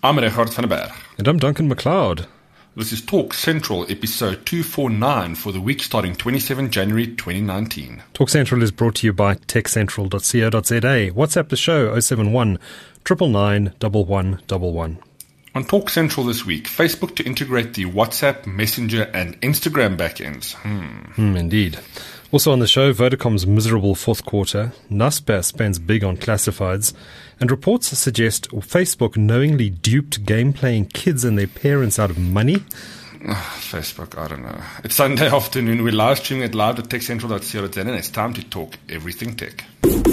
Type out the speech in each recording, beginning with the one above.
I'm Richard van der Berg. And I'm Duncan McLeod. This is Talk Central, episode 249 for the week starting 27 January 2019. Talk Central is brought to you by techcentral.co.za. WhatsApp the show 071 999 1111. On Talk Central this week, Facebook to integrate the WhatsApp, Messenger and Instagram backends. Indeed. Also on the show, Vodacom's miserable fourth quarter, Naspers spends big on classifieds, and reports suggest Facebook knowingly duped game-playing kids and their parents out of money. Facebook, I don't know. It's Sunday afternoon. We're live streaming it live at techcentral.co.za and it's time to talk everything tech.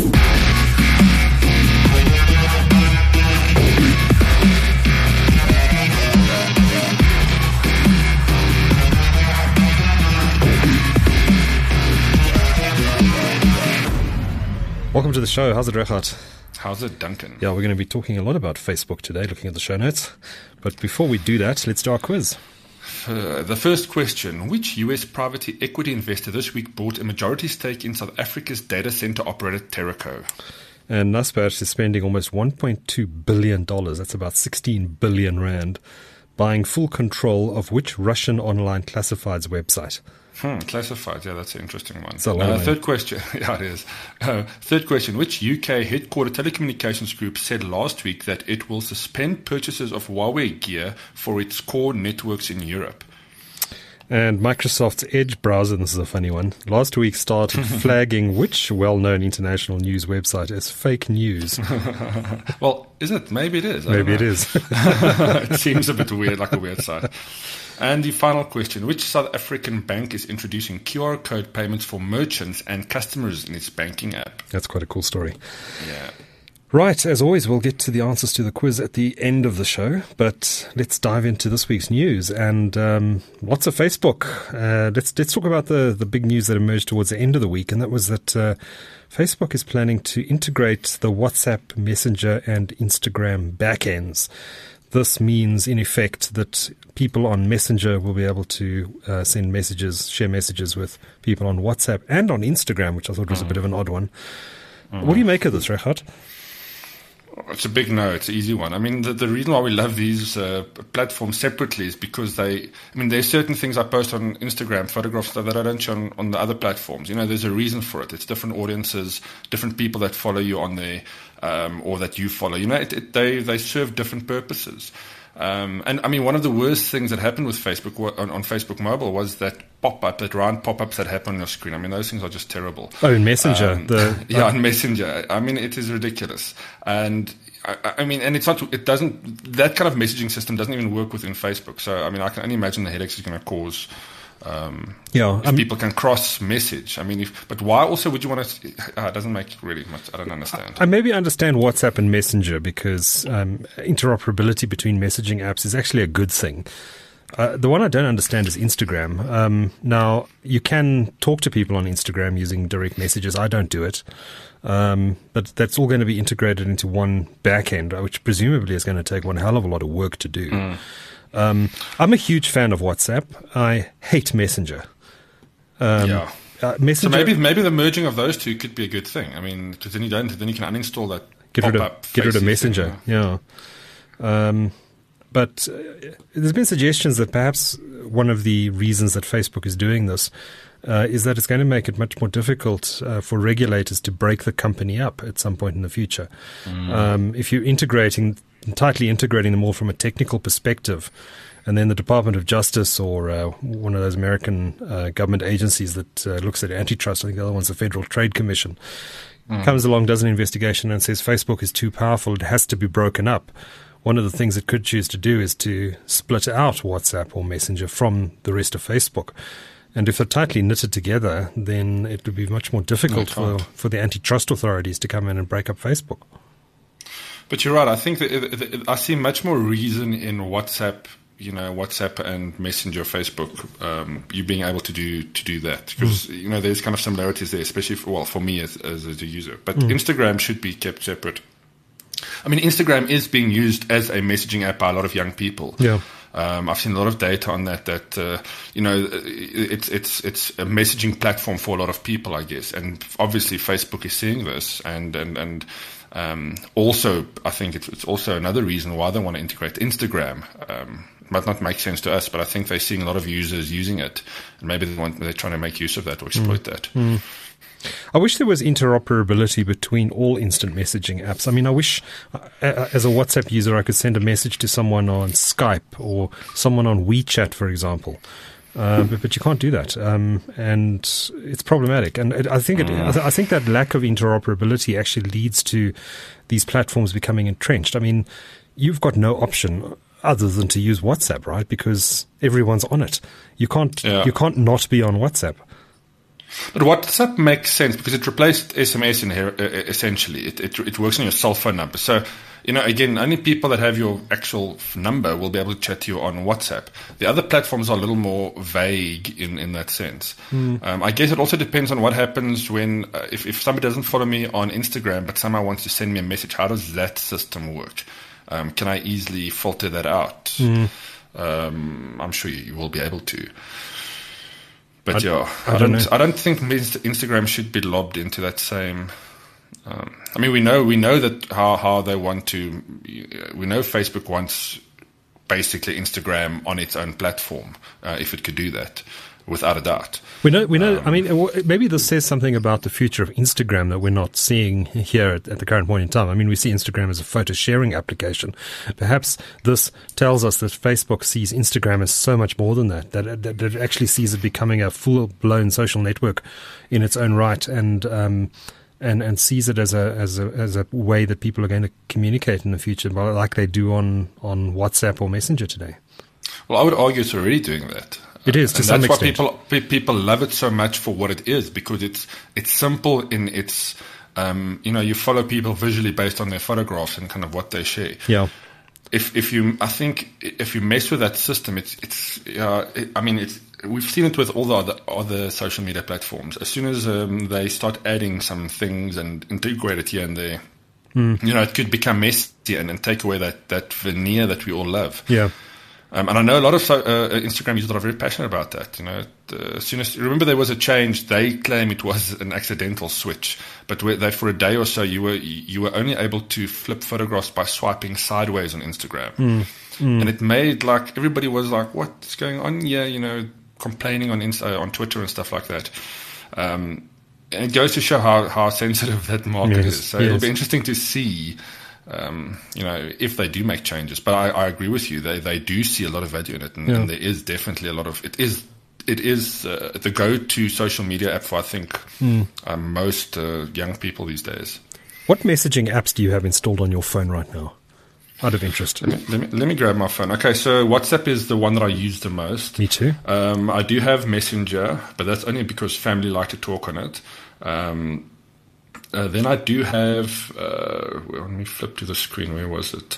Welcome to the show. How's it, Rehat? How's it, Duncan? Yeah, we're going to be talking a lot about Facebook today, looking at the show notes. But before we do that, let's do our quiz. The first question, which US private equity investor this week bought a majority stake in South Africa's data center operator Terraco? And Naspers is spending almost $1.2 billion, that's about 16 billion rand, buying full control of which Russian online classifieds website? Classified, yeah, that's an interesting one. Third question, yeah, it is. Third question, which UK headquartered telecommunications group said last week that it will suspend purchases of Huawei gear for its core networks in Europe? And Microsoft's Edge browser, this is a funny one, last week started flagging which well-known international news website as fake news. Well, is it? Maybe it is. Maybe it is. It seems a bit weird, like a weird site. And the final question, which South African bank is introducing QR code payments for merchants and customers in its banking app? That's quite a cool story. Yeah. Right, as always, we'll get to the answers to the quiz at the end of the show, but let's dive into this week's news and lots of Facebook. Let's talk about the big news that emerged towards the end of the week, and that was that Facebook is planning to integrate the WhatsApp, Messenger, and Instagram backends. This means, in effect, that people on Messenger will be able to send messages, share messages with people on WhatsApp and on Instagram, which I thought was a bit of an odd one. What do you make of this, Rehat? It's a big no. It's an easy one. I mean, the reason why we love these platforms separately is because there's certain things I post on Instagram, photographs that I don't show on the other platforms. You know, there's a reason for it. It's different audiences, different people that follow you on there, or that you follow. You know, they serve different purposes. And I mean, one of the worst things that happened with Facebook on Facebook Mobile was that round pop-ups that happen on your screen. I mean, those things are just terrible. Oh, in Messenger. On Messenger. I mean, it is ridiculous. And I mean, and that kind of messaging system doesn't even work within Facebook. So, I mean, I can only imagine the headaches it's going to cause. If people can cross message. I mean, but why also would you want to? It doesn't make really much. I don't understand. I maybe understand WhatsApp and Messenger because interoperability between messaging apps is actually a good thing. The one I don't understand is Instagram. Now, you can talk to people on Instagram using direct messages. I don't do it. But that's all going to be integrated into one backend, which presumably is going to take one hell of a lot of work to do. I'm a huge fan of WhatsApp. I hate Messenger. Messenger. So maybe the merging of those two could be a good thing. I mean, because then you can uninstall that. Get rid of Messenger. Yeah. But there's been suggestions that perhaps one of the reasons that Facebook is doing this is that it's going to make it much more difficult for regulators to break the company up at some point in the future. If you're tightly integrating them all from a technical perspective, and then the Department of Justice or one of those American government agencies that looks at antitrust, I think the other one's the Federal Trade Commission, comes along, does an investigation and says Facebook is too powerful, it has to be broken up. One of the things it could choose to do is to split out WhatsApp or Messenger from the rest of Facebook. And if they're tightly knitted together, then it would be much more difficult for the antitrust authorities to come in and break up Facebook. But you're right. I think that I see much more reason in WhatsApp and Messenger, Facebook, you being able to do that because there's kind of similarities there, especially for me as a user. But Instagram should be kept separate. I mean, Instagram is being used as a messaging app by a lot of young people. Yeah. I've seen a lot of data on that it's a messaging platform for a lot of people, I guess. And obviously Facebook is seeing this and Also, I think it's also another reason why they want to integrate Instagram. Might not make sense to us, but I think they're seeing a lot of users using it, and maybe they're trying to make use of that or exploit that. I wish there was interoperability between all instant messaging apps. I mean, I wish, as a WhatsApp user, I could send a message to someone on Skype or someone on WeChat, for example. But you can't do that, and it's problematic. And I think that lack of interoperability actually leads to these platforms becoming entrenched. I mean, you've got no option other than to use WhatsApp, right? Because everyone's on it. You can't not be on WhatsApp. But WhatsApp makes sense because it replaced SMS in here, essentially. It works on your cell phone number. So, again, only people that have your actual number will be able to chat to you on WhatsApp. The other platforms are a little more vague in that sense. I guess it also depends on what happens when, if somebody doesn't follow me on Instagram but somehow wants to send me a message, how does that system work? Can I easily filter that out? I'm sure you will be able to. But I don't think Instagram should be lobbed into that same. I mean, we know that how they want to. We know Facebook wants basically Instagram on its own platform, if it could do that, without a doubt. We know. I mean, maybe this says something about the future of Instagram that we're not seeing here at the current point in time. I mean, we see Instagram as a photo sharing application. Perhaps this tells us that Facebook sees Instagram as so much more than that. That it actually sees it becoming a full-blown social network in its own right, and sees it as a way that people are going to communicate in the future, like they do on WhatsApp or Messenger today. Well, I would argue it's already doing that. It is, to some extent. That's why people love it so much for what it is, because it's simple in its, you follow people visually based on their photographs and kind of what they share. Yeah. If you mess with that system, we've seen it with all the other social media platforms. As soon as they start adding some things and integrate it here and there, it could become messy and take away that veneer that we all love. Yeah. And I know a lot of Instagram users that are very passionate about that. As soon as remember there was a change, they claim it was an accidental switch, but for a day or so you were only able to flip photographs by swiping sideways on Instagram, and it made everybody was like, "What's going on?" Yeah, complaining on Twitter and stuff like that. And it goes to show how sensitive that market is. So it'll be interesting to see. If they do make changes, but I agree with you. They do see a lot of value in it, and there is definitely a lot of it. It is the go-to social media app for I think most young people these days. What messaging apps do you have installed on your phone right now? Out of interest. Let me grab my phone. Okay, so WhatsApp is the one that I use the most. Me too. I do have Messenger, but that's only because family like to talk on it. Then I do have, let me flip to the screen. Where was it?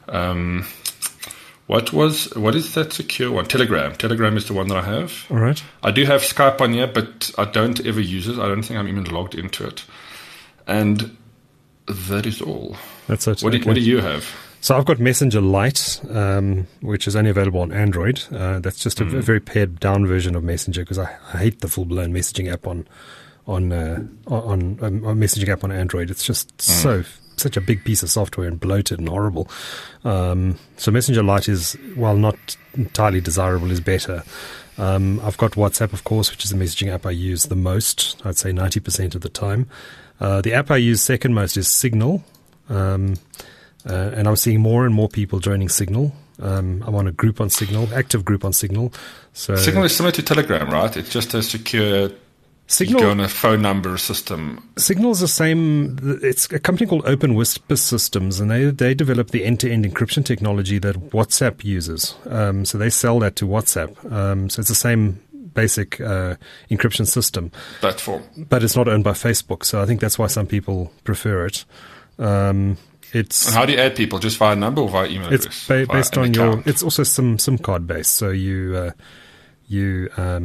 What is that secure one? Telegram. Telegram is the one that I have. All right. I do have Skype on here, but I don't ever use it. I don't think I'm even logged into it. And that is all. That's it. What do you have? So I've got Messenger Lite, which is only available on Android. That's just a very pared down version of Messenger, because I hate the full-blown messaging app on messaging app on Android. It's just such a big piece of software and bloated and horrible. So Messenger Lite is, while not entirely desirable, is better. I've got WhatsApp, of course, which is the messaging app I use the most. I'd say 90% of the time. The app I use second most is Signal. And I'm seeing more and more people joining Signal. I'm on a group on Signal, active group on Signal. So Signal is similar to Telegram, right? It's just a secure Signal, you go on a phone number system. Signal's the same. It's a company called Open Whisper Systems, and they develop the end-to-end encryption technology that WhatsApp uses. So they sell that to WhatsApp. So it's the same basic encryption system. Platform. But it's not owned by Facebook, so I think that's why some people prefer it. And how do you add people? Just via number or via email address? It's based on your. It's also some SIM card based. So you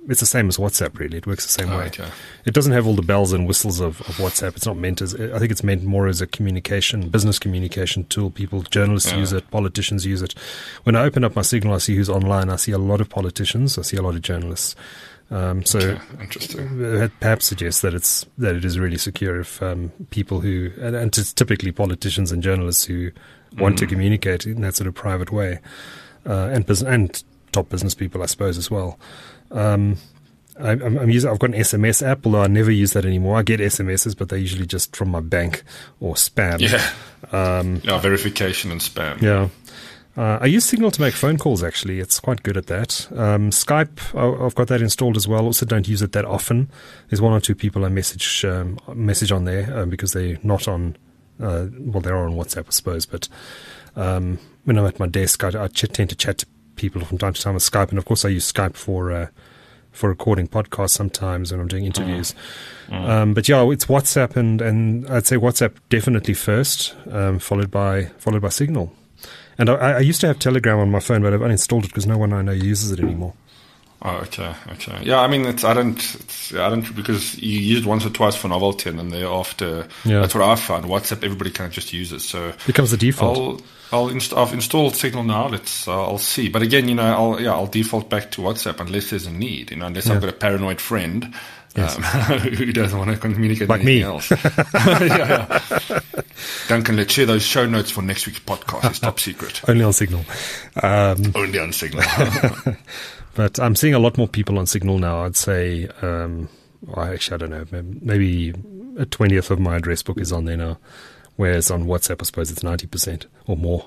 it's the same as WhatsApp, really. It works the same way. Okay. It doesn't have all the bells and whistles of WhatsApp. It's not meant as, I think it's meant more as a business communication tool. Journalists use it, politicians use it. When I open up my Signal, I see who's online. I see a lot of politicians. I see a lot of journalists. So interesting. It perhaps suggests that it is really secure if people who, and it's typically politicians and journalists who want to communicate in that sort of private way, and top business people, I suppose, as well. I've got an SMS app, although I never use that anymore. I get SMSs, but they're usually just from my bank or spam. Yeah. Verification and spam. Yeah. I use Signal to make phone calls, actually. It's quite good at that. Skype, I've got that installed as well. Also don't use it that often. There's one or two people I message on there because they're not on, they're on WhatsApp, I suppose. But when I'm at my desk, I tend to chat to people from time to time on Skype. And, of course, I use Skype for recording podcasts sometimes when I'm doing interviews. But, yeah, it's WhatsApp, and I'd say WhatsApp definitely first, followed by Signal. And I used to have Telegram on my phone, but I've uninstalled it because no one I know uses it anymore. Oh, okay. Yeah, I mean, I don't because you use it once or twice for novelty, and then thereafter, that's what I found. WhatsApp, everybody kind of just uses, so it becomes the default. I've installed Signal now. I'll see, but again, I'll default back to WhatsApp unless there's a need, unless I've got a paranoid friend. Yes. Who doesn't want to communicate with anything else. Duncan, let's share those show notes for next week's podcast. It's top secret. Only on Signal. Only on Signal. But I'm seeing a lot more people on Signal now. I'd say, I don't know, maybe a 20th of my address book is on there now. Whereas on WhatsApp, I suppose it's 90% or more.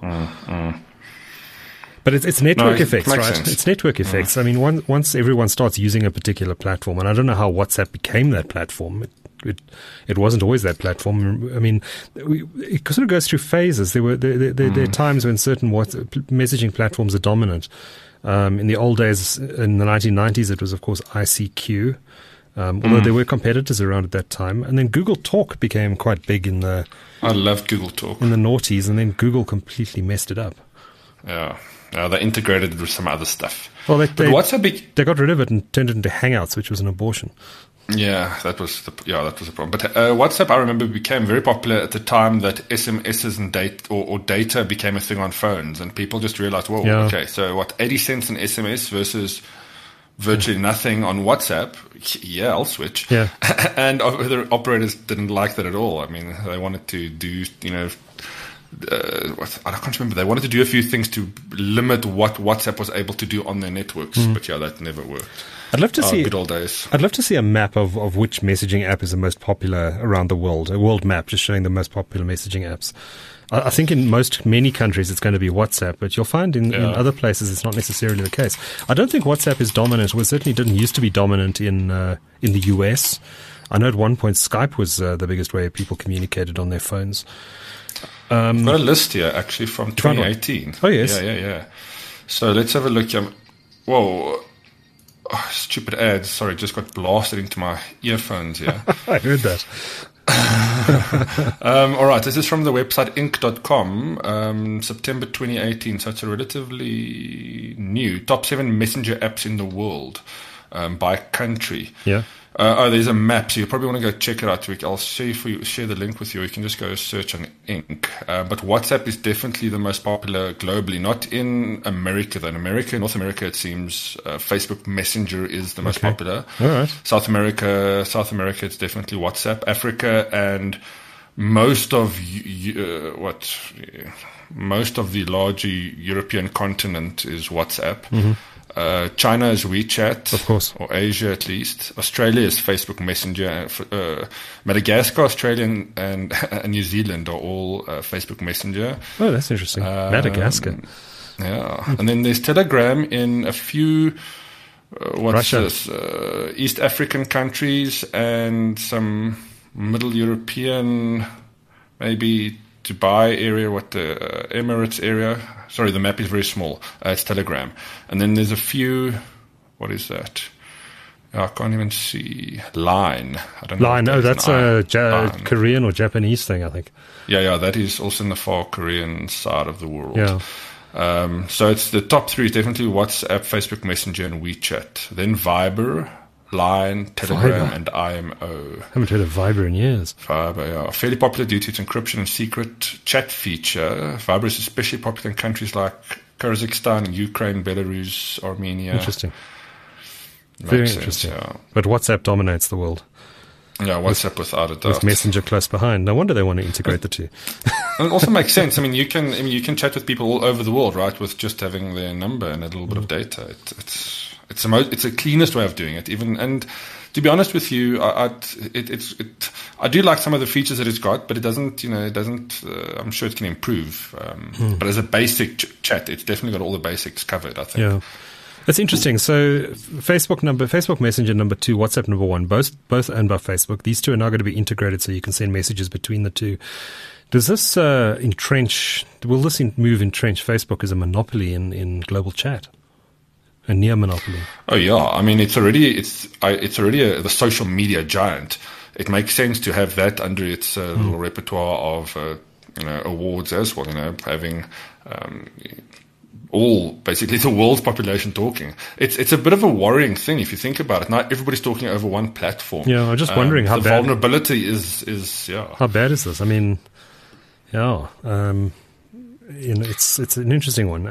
But it's network effects, right? Sense. It's network effects. I mean, once everyone starts using a particular platform, and I don't know how WhatsApp became that platform. It wasn't always that platform. I mean, it sort of goes through phases. There are times when certain messaging platforms are dominant. In the old days, in the 1990s, it was, of course, ICQ, although there were competitors around at that time. And then Google Talk became quite big I loved Google Talk. In the noughties, and then Google completely messed it up. Yeah. They integrated it with some other stuff. Well, they got rid of it and turned it into Hangouts, which was an abortion. Yeah, that was the problem. But WhatsApp, I remember, became very popular at the time that SMSs and data became a thing on phones, and people just realized, okay, so 80 cents an SMS versus virtually nothing on WhatsApp? Yeah, I'll switch. Yeah. And the operators didn't like that at all. I mean, they wanted to do, I can't remember. They wanted to do a few things to limit what WhatsApp was able to do on their networks, but that never worked. I'd love to see good old days. I'd love to see a map of which messaging app is the most popular around the world. A world map just showing the most popular messaging apps. I think in many countries it's going to be WhatsApp, but you'll find in other places it's not necessarily the case. I don't think WhatsApp is dominant. Well, it certainly didn't used to be dominant in the US. I know at one point Skype was the biggest way people communicated on their phones. I've got a list here, actually, from 2018. Oh, yes. Yeah. So let's have a look. Whoa. Oh, stupid ads. Sorry, just got blasted into my earphones here. I heard that. All right, this is from the website inc.com, September 2018. So it's a relatively new. Top 7 messenger apps in the world by country. Yeah. There's a map, so you probably want to go check it out. I'll share the link with you. You can just go search on Inc. But WhatsApp is definitely the most popular globally, not in America though. In North America, it seems Facebook Messenger is the most popular. All right. South America, it's definitely WhatsApp. Africa and most of the larger European continent is WhatsApp. Mm-hmm. China is WeChat, of course, or Asia at least. Australia is Facebook Messenger. Madagascar, Australia, and New Zealand are all Facebook Messenger. Oh, that's interesting. Madagascar. Yeah, and then there's Telegram in a few. Russia. East African countries and some Middle European, maybe Dubai area, the Emirates area. Sorry, the map is very small. It's Telegram. And then there's a few, what is that? I can't even see. Line. I don't know. Line, that's a Korean or Japanese thing, I think. Yeah, that is also in the far Korean side of the world. Yeah. So it's the top three is definitely WhatsApp, Facebook Messenger, and WeChat. Then Viber, Line, Telegram, Viber. and IMO. I haven't heard of Viber in years. Viber, yeah. Fairly popular due to its encryption and secret chat feature. Viber is especially popular in countries like Kazakhstan, Ukraine, Belarus, Armenia. Interesting. Makes Very sense, interesting. yeah. But WhatsApp dominates the world, Yeah, WhatsApp without a doubt. with Messenger close behind. No wonder they want to integrate the two. And it also makes sense. I mean, you can chat with people all over the world, right? With just having their number and a little bit of data. It's the cleanest way of doing it. Even, and to be honest with you, I do like some of the features that it's got, but it doesn't. I'm sure it can improve. But as a basic chat, it's definitely got all the basics covered, I think. Yeah. That's interesting. So Facebook Messenger number 2, WhatsApp number 1, both owned by Facebook. These two are now going to be integrated so you can send messages between the two. Does this will this move entrench Facebook as a monopoly in global chat? A near monopoly? Oh yeah, I mean it's already the social media giant. It makes sense to have that under its little repertoire of awards as well. Having all basically the world's population talking. It's a bit of a worrying thing if you think about it. Now everybody's talking over one platform. Yeah, I'm just wondering how the bad vulnerability is. How bad is this? I mean, yeah, it's an interesting one.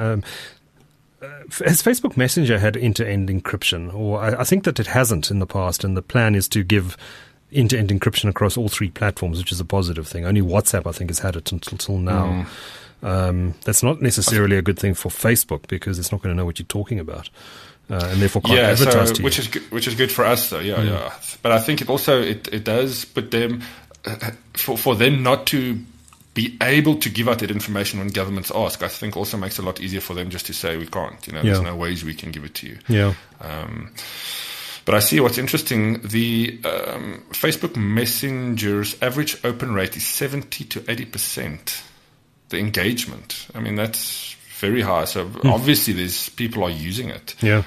Has Facebook Messenger had end-to-end encryption? Or I think that it hasn't in the past, and the plan is to give end-to-end encryption across all three platforms, which is a positive thing. Only WhatsApp, I think, has had it until now. That's not necessarily a good thing for Facebook because it's not going to know what you're talking about, and therefore can't advertise to you. Which is good for us, though. Yeah. But I think it does put them for them not to be able to give out that information when governments ask. I think also makes it a lot easier for them just to say we can't. There's no ways we can give it to you. Yeah. But I see what's interesting. The Facebook Messenger's average open rate is 70 to 80%. The engagement. I mean, that's very high. So obviously, people are using it. Yeah.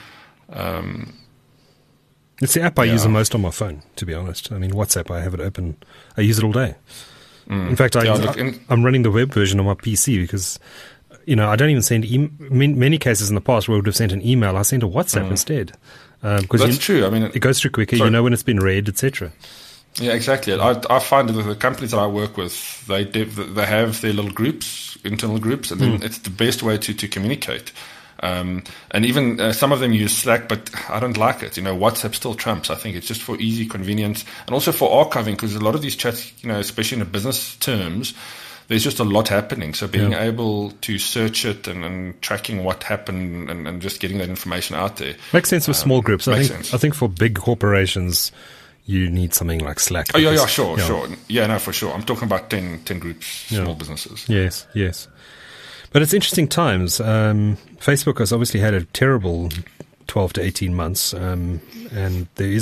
It's the app I use the most on my phone, to be honest. I mean, WhatsApp, I have it open. I use it all day. In fact, I'm running the web version on my PC because, I don't even send many cases in the past where I would have sent an email. I send a WhatsApp instead. That's true. I mean, it goes through quicker. You know when it's been read, etc. Yeah, exactly. I find that the companies that I work with, they have their little groups, internal groups, and then it's the best way to communicate. And even some of them use Slack, but I don't like it. WhatsApp still trumps. I think it's just for easy convenience and also for archiving, because a lot of these chats, especially in the business terms, there's just a lot happening. So being able to search it and tracking what happened and just getting that information out there makes sense for small groups. I sense. think for big corporations, you need something like Slack. Oh, yeah, sure. Yeah, no, for sure. I'm talking about 10 groups, small businesses. Yes. But it's interesting times. Facebook has obviously had a terrible 12 to 18 months, and there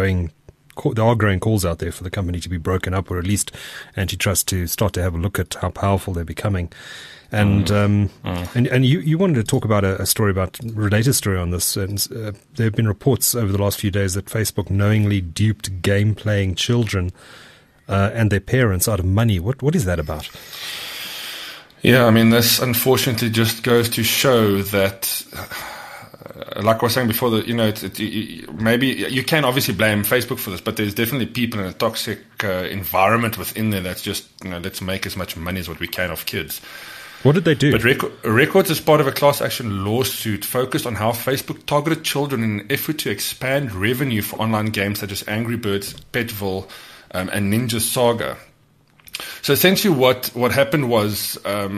are growing calls out there for the company to be broken up, or at least antitrust to start to have a look at how powerful they're becoming. And you wanted to talk about a related story on this. And there have been reports over the last few days that Facebook knowingly duped game-playing children and their parents out of money. What is that about? Yeah, I mean, this unfortunately just goes to show that, like I was saying before, that maybe you can obviously blame Facebook for this, but there's definitely people in a toxic environment within there that's just let's make as much money as what we can off kids. What did they do? But Records is part of a class action lawsuit focused on how Facebook targeted children in an effort to expand revenue for online games such as Angry Birds, Petville, and Ninja Saga. So essentially what happened was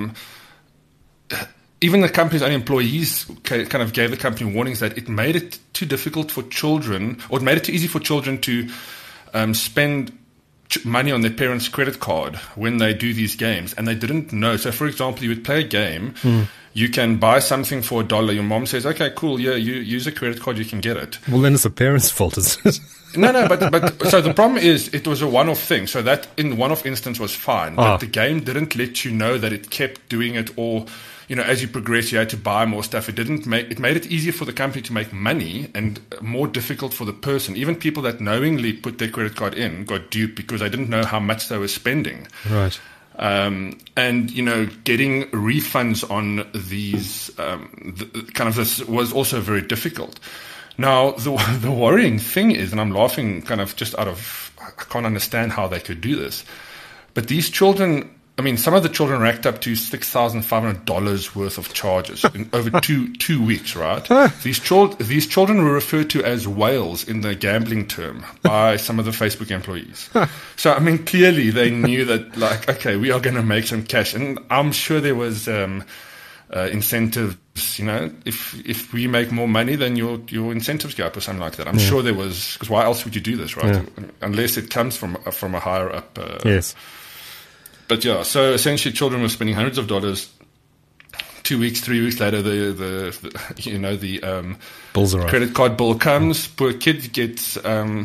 even the company's own employees kind of gave the company warnings that it made it too difficult for children, or it made it too easy for children to spend money on their parents' credit card when they do these games, and they didn't know. So, for example, you would play a game, you can buy something for $1. Your mom says, "Okay, cool, yeah, you use a credit card, you can get it." Well, then it's the parents' fault, isn't it? No, but so the problem is it was a one-off thing. So that in the one-off instance was fine, but the game didn't let you know that it kept doing it, or as you progress, you had to buy more stuff. It made it easier for the company to make money and more difficult for the person. Even people that knowingly put their credit card in got duped because they didn't know how much they were spending. Right. And, getting refunds on these, this was also very difficult. Now, the worrying thing is, and I'm laughing kind of just I can't understand how they could do this, but these children, some of the children racked up to $6,500 worth of charges in over two weeks, right? These children were referred to as whales in the gambling term by some of the Facebook employees. So, clearly they knew that, okay, we are going to make some cash. And I'm sure there was incentives, if we make more money, then your incentives go up or something like that. I'm sure there was, because why else would you do this, right? Yeah. Unless it comes from a higher up. Yes. But yeah, so essentially children were spending hundreds of dollars. 2 weeks, 3 weeks later, the bills arrive. Credit card bill comes. Poor kid gets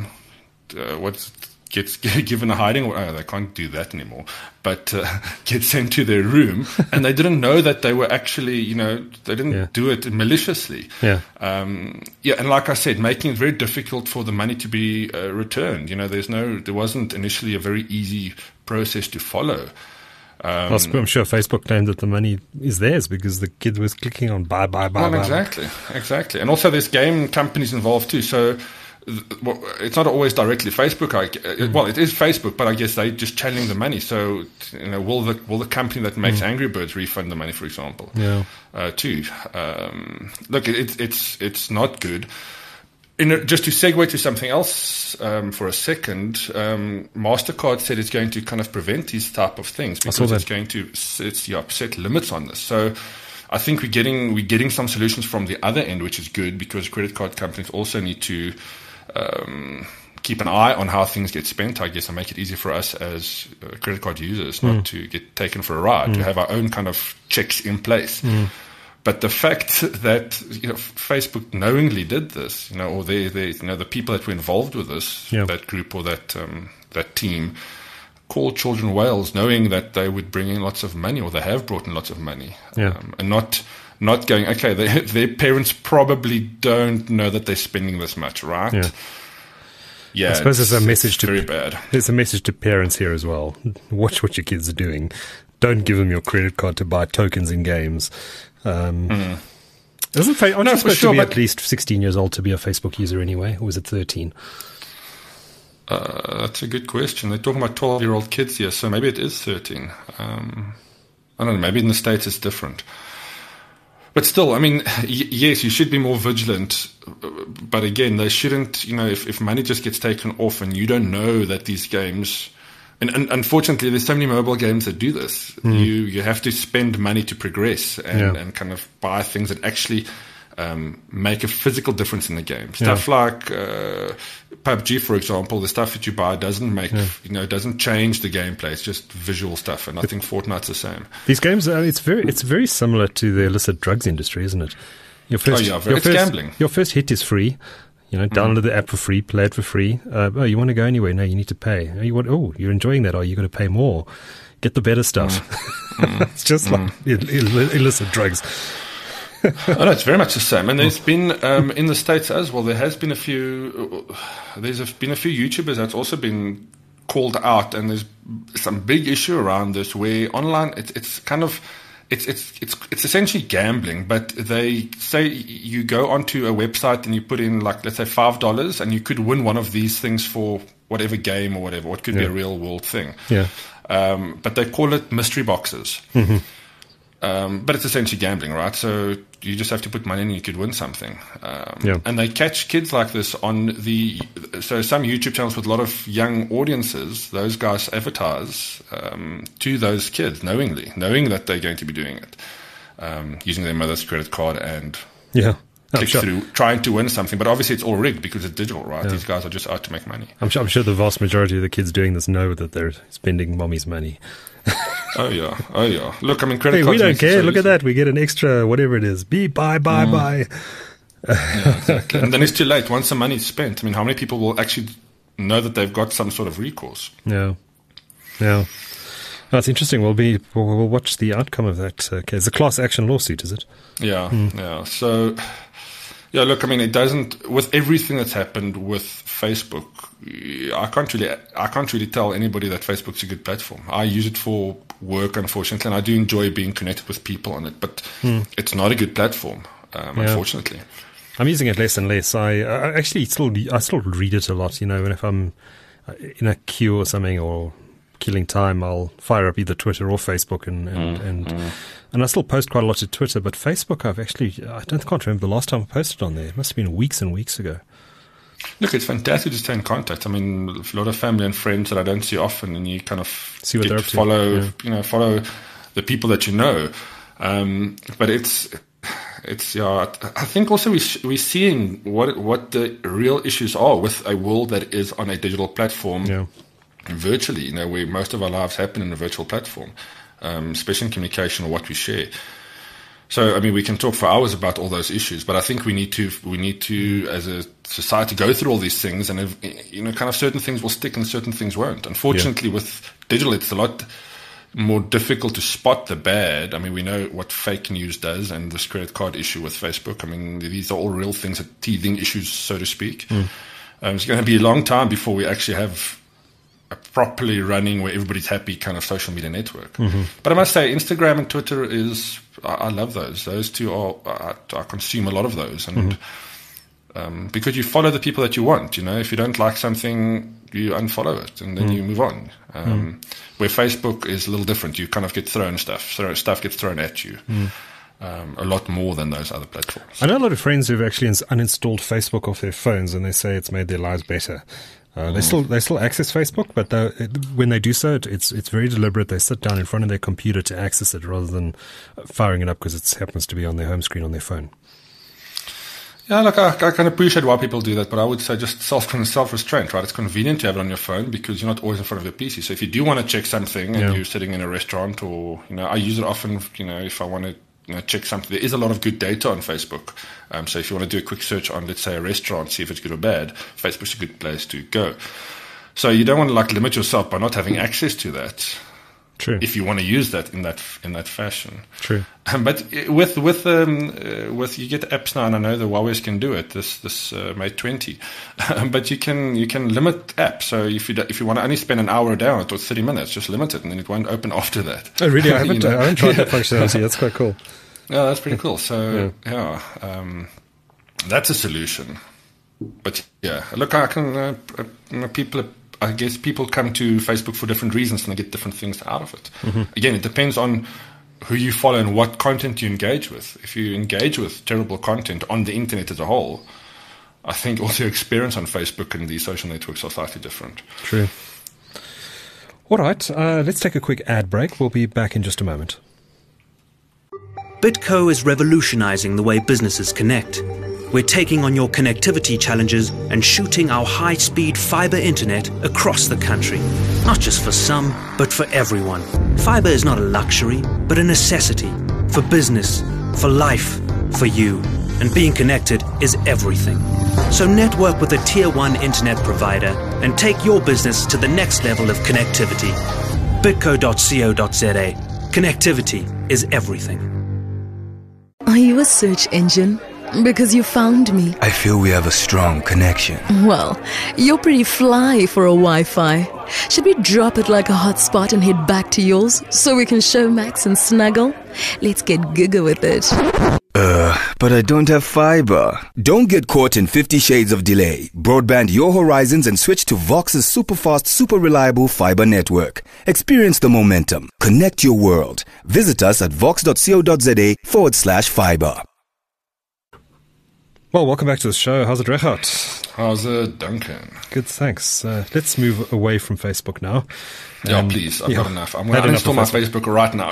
gets given a hiding. They can't do that anymore. But gets sent to their room, and they didn't know that they were actually, they didn't do it maliciously. Yeah. And like I said, making it very difficult for the money to be returned. There wasn't initially a very easy process to follow. I'm sure Facebook claimed that the money is theirs because the kid was clicking on buy. Exactly. And also there's game companies involved too. So it's not always directly Facebook. Well, it is Facebook, but I guess they're just channeling the money. So, will the company that makes Angry Birds refund the money, for example? Yeah. Too. Look, it's not good. Just to segue to something else for a second, MasterCard said it's going to kind of prevent these type of things because it's going to set limits on this. So I think we're getting some solutions from the other end, which is good because credit card companies also need to keep an eye on how things get spent, I guess, and make it easier for us as credit card users not to get taken for a ride, to have our own kind of checks in place. But the fact that Facebook knowingly did this, or the people that were involved with this, that group or that team, called children whales, knowing that they would bring in lots of money, or they have brought in lots of money, and not going, okay, their parents probably don't know that they're spending this much, right? Yeah, I suppose there's a message very bad. There's a message to parents here as well. Watch what your kids are doing. Don't give them your credit card to buy tokens in games. Aren't you supposed to be at least 16 years old to be a Facebook user anyway, or was it 13? That's a good question. They're talking about 12-year-old kids here, so maybe it is 13. I don't know, maybe in the States it's different. But still, yes, you should be more vigilant. But again, they shouldn't, if money just gets taken off and you don't know that these games... And unfortunately, there's so many mobile games that do this. You have to spend money to progress and kind of buy things that actually make a physical difference in the game. Stuff like PUBG, for example, the stuff that you buy doesn't make, doesn't change the gameplay. It's just visual stuff, and I think Fortnite's the same. These games, it's very similar to the illicit drugs industry, isn't it? It's gambling. Your first hit is free. Download the app for free, play it for free. You want to go anywhere? No, you need to pay. You're enjoying that. You got to pay more. Get the better stuff. It's just like illicit drugs. No, it's very much the same. And there's been in the States as well. There's been a few YouTubers that's also been called out, and there's some big issue around this where online it's kind of. It's essentially gambling, but they say you go onto a website and you put in, like, let's say $5, and you could win one of these things for whatever game or whatever. It could be a real world thing. Yeah. But they call it mystery boxes. But it's essentially gambling, right? So you just have to put money in and you could win something. And they catch kids like this so some YouTube channels with a lot of young audiences, those guys advertise to those kids knowing that they're going to be doing it, using their mother's credit card and click through, trying to win something. But obviously it's all rigged because it's digital, right? These guys are just out to make money. I'm sure the vast majority of the kids doing this know that they're spending mommy's money. Oh yeah. Look, credit cards. We don't care. Look at that. We get an extra whatever it is. Buy. Yeah, exactly. And then it's too late. Once the money's spent, how many people will actually know that they've got some sort of recourse? Yeah. That's interesting. We'll watch the outcome of that case. It's a class action lawsuit, is it? Yeah. So Yeah, look, I mean, it doesn't, with everything that's happened with Facebook, I can't really tell anybody that Facebook's a good platform. I use it for work, unfortunately, and I do enjoy being connected with people on it, but it's not a good platform, unfortunately. I'm using it less and less. I actually still read it a lot, and if I'm in a queue or something or killing time, I'll fire up either Twitter or Facebook and I still post quite a lot to Twitter, but Facebook can't remember the last time I posted on there. It must have been weeks and weeks ago. Look, it's fantastic to stay in contact. I mean, a lot of family and friends that I don't see often, and you kind of see what they're up to. Follow the people that you know. But it's I think also we're seeing what the real issues are with a world that is on a digital platform. Yeah. Virtually, where most of our lives happen in a virtual platform, especially in communication or what we share. So, I mean, we can talk for hours about all those issues, but I think we need to, as a society, go through all these things, and kind of certain things will stick and certain things won't. Unfortunately, with digital, it's a lot more difficult to spot the bad. I mean, we know what fake news does, and this credit card issue with Facebook. I mean, these are all real things, teething issues, so to speak. It's going to be a long time before we actually have a properly running, where everybody's happy kind of social media network. But I must say, Instagram and Twitter I love those. Those two I consume a lot of those. And because you follow the people that you want, if you don't like something, you unfollow it and then you move on. Where Facebook is a little different. You kind of get thrown stuff. Stuff gets thrown at you. A lot more than those other platforms. I know a lot of friends who've actually uninstalled Facebook off their phones, and they say it's made their lives better. They still access Facebook, but when they do so, it's very deliberate. They sit down in front of their computer to access it rather than firing it up because it happens to be on their home screen on their phone. Yeah, look, I can appreciate why people do that, but I would say just self-restraint, right? It's convenient to have it on your phone because you're not always in front of your PC. So if you do want to check something and you're sitting in a restaurant, or I use it often, if I want to check something. There is a lot of good data on Facebook. So if you want to do a quick search on, let's say, a restaurant, see if it's good or bad, Facebook's a good place to go. So you don't want to limit yourself by not having access to that. True. If you want to use that in that fashion. True. But with you get apps now, and I know the Huawei's can do it. This Mate 20, but you can limit apps. So if you want to only spend an hour a day on it or 30 minutes, just limit it, and then it won't open after that. Oh, really? I haven't tried that functionality. That's quite cool. Yeah, that's pretty cool. So that's a solution. But yeah, look, I can people. I guess people come to Facebook for different reasons and they get different things out of it. Again, it depends on who you follow and what content you engage with. If you engage with terrible content on the internet as a whole, I think also your experience on Facebook and these social networks are slightly different. True. All right, let's take a quick ad break. We'll be back in just a moment. Bitco is revolutionizing the way businesses connect. We're taking on your connectivity challenges and shooting our high-speed fiber internet across the country. Not just for some, but for everyone. Fiber is not a luxury, but a necessity. For business, for life, for you. And being connected is everything. So network with a Tier 1 internet provider and take your business to the next level of connectivity. Bitco.co.za. Connectivity is everything. Are you a search engine? Because you found me. I feel we have a strong connection. Well, you're pretty fly for a Wi-Fi. Should we drop it like a hotspot and head back to yours so we can show Max and snuggle? Let's get giga with it. But I don't have fiber. Don't get caught in 50 shades of delay. Broadband your horizons and switch to Vox's super fast, super reliable fiber network. Experience the momentum. Connect your world. Visit us at vox.co.za/fiber. Well, welcome back to the show. How's it, Regardt? How's it, Duncan? Good, thanks. Let's move away from Facebook now. Yeah, please. I've got enough. I'm going to uninstall my Facebook right now,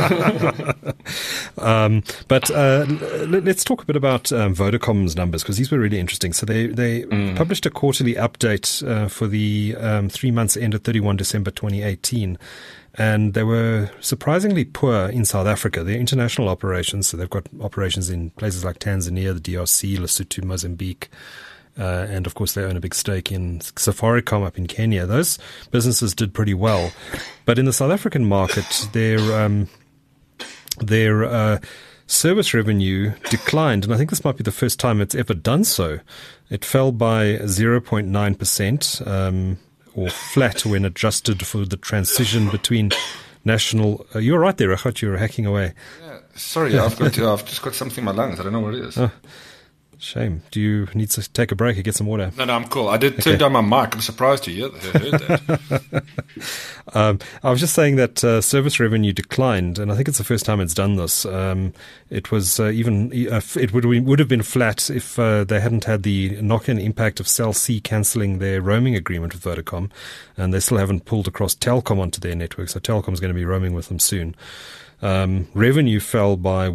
But let's talk a bit about Vodacom's numbers, because these were really interesting. So they published a quarterly update for the 3 months ended 31 December 2018. And they were surprisingly poor in South Africa. Their international operations, so they've got operations in places like Tanzania, the DRC, Lesotho, Mozambique, and of course they own a big stake in Safaricom up in Kenya. Those businesses did pretty well. But in the South African market, their Service revenue declined, and I think this might be the first time it's ever done so. It fell by 0.9%, or flat when adjusted for the transition between national. You're right there, I thought you were hacking away. Yeah, sorry, I've just got something in my lungs. I don't know what it is. Oh, shame. Do you need to take a break or get some water? No, I'm cool. I did turn down my mic. I'm surprised you heard that. I was just saying that service revenue declined, and I think it's the first time it's done this. It was it would have been flat if they hadn't had the knock-in impact of Cell C cancelling their roaming agreement with Vodacom, and they still haven't pulled across Telkom onto their network, so Telkom's going to be roaming with them soon. Revenue fell by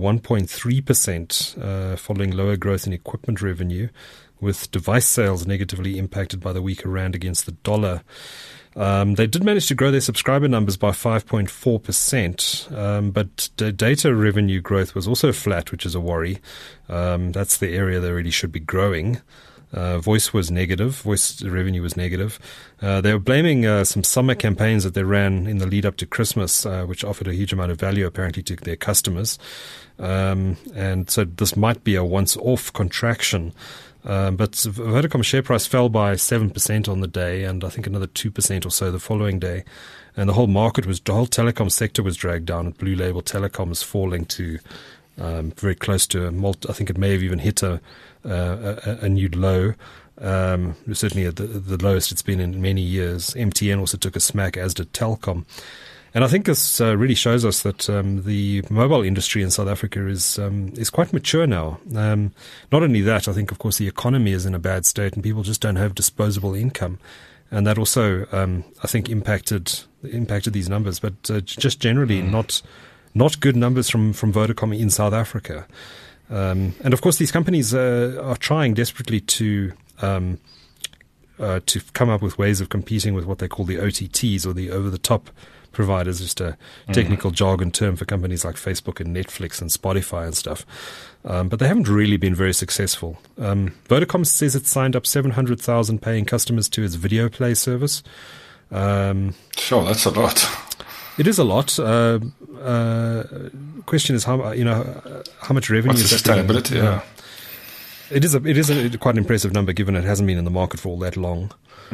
1.3%, following lower growth in equipment revenue, with device sales negatively impacted by the weaker rand against the dollar. They did manage to grow their subscriber numbers by 5.4%, but data revenue growth was also flat, which is a worry. That's the area they really should be growing. Voice was negative. Voice revenue was negative. They were blaming some summer campaigns that they ran in the lead up to Christmas, which offered a huge amount of value apparently to their customers. And so this might be a once-off contraction. But Vodacom's share price fell by 7% on the day, and I think another 2% or so the following day. And the whole telecom sector was dragged down. Blue Label Telecoms falling to very close to I think it may have even hit a new low. Certainly at the lowest it's been in many years. MTN also took a smack, as did Telkom. And I think this really shows us that the mobile industry in South Africa is quite mature now. Not only that, I think, of course, the economy is in a bad state and people just don't have disposable income. And that also, I think, impacted these numbers. But just generally not good numbers from Vodacom in South Africa. And, of course, these companies are trying desperately to come up with ways of competing with what they call the OTTs, or the over-the-top providers, just a technical jargon term for companies like Facebook and Netflix and Spotify and stuff. But they haven't really been very successful. Vodacom says it signed up 700,000 paying customers to its video play service. Sure, that's a lot. It is a lot. Question is how much revenue What's the is that? sustainability? Yeah. It is quite an impressive number, given it hasn't been in the market for all that long.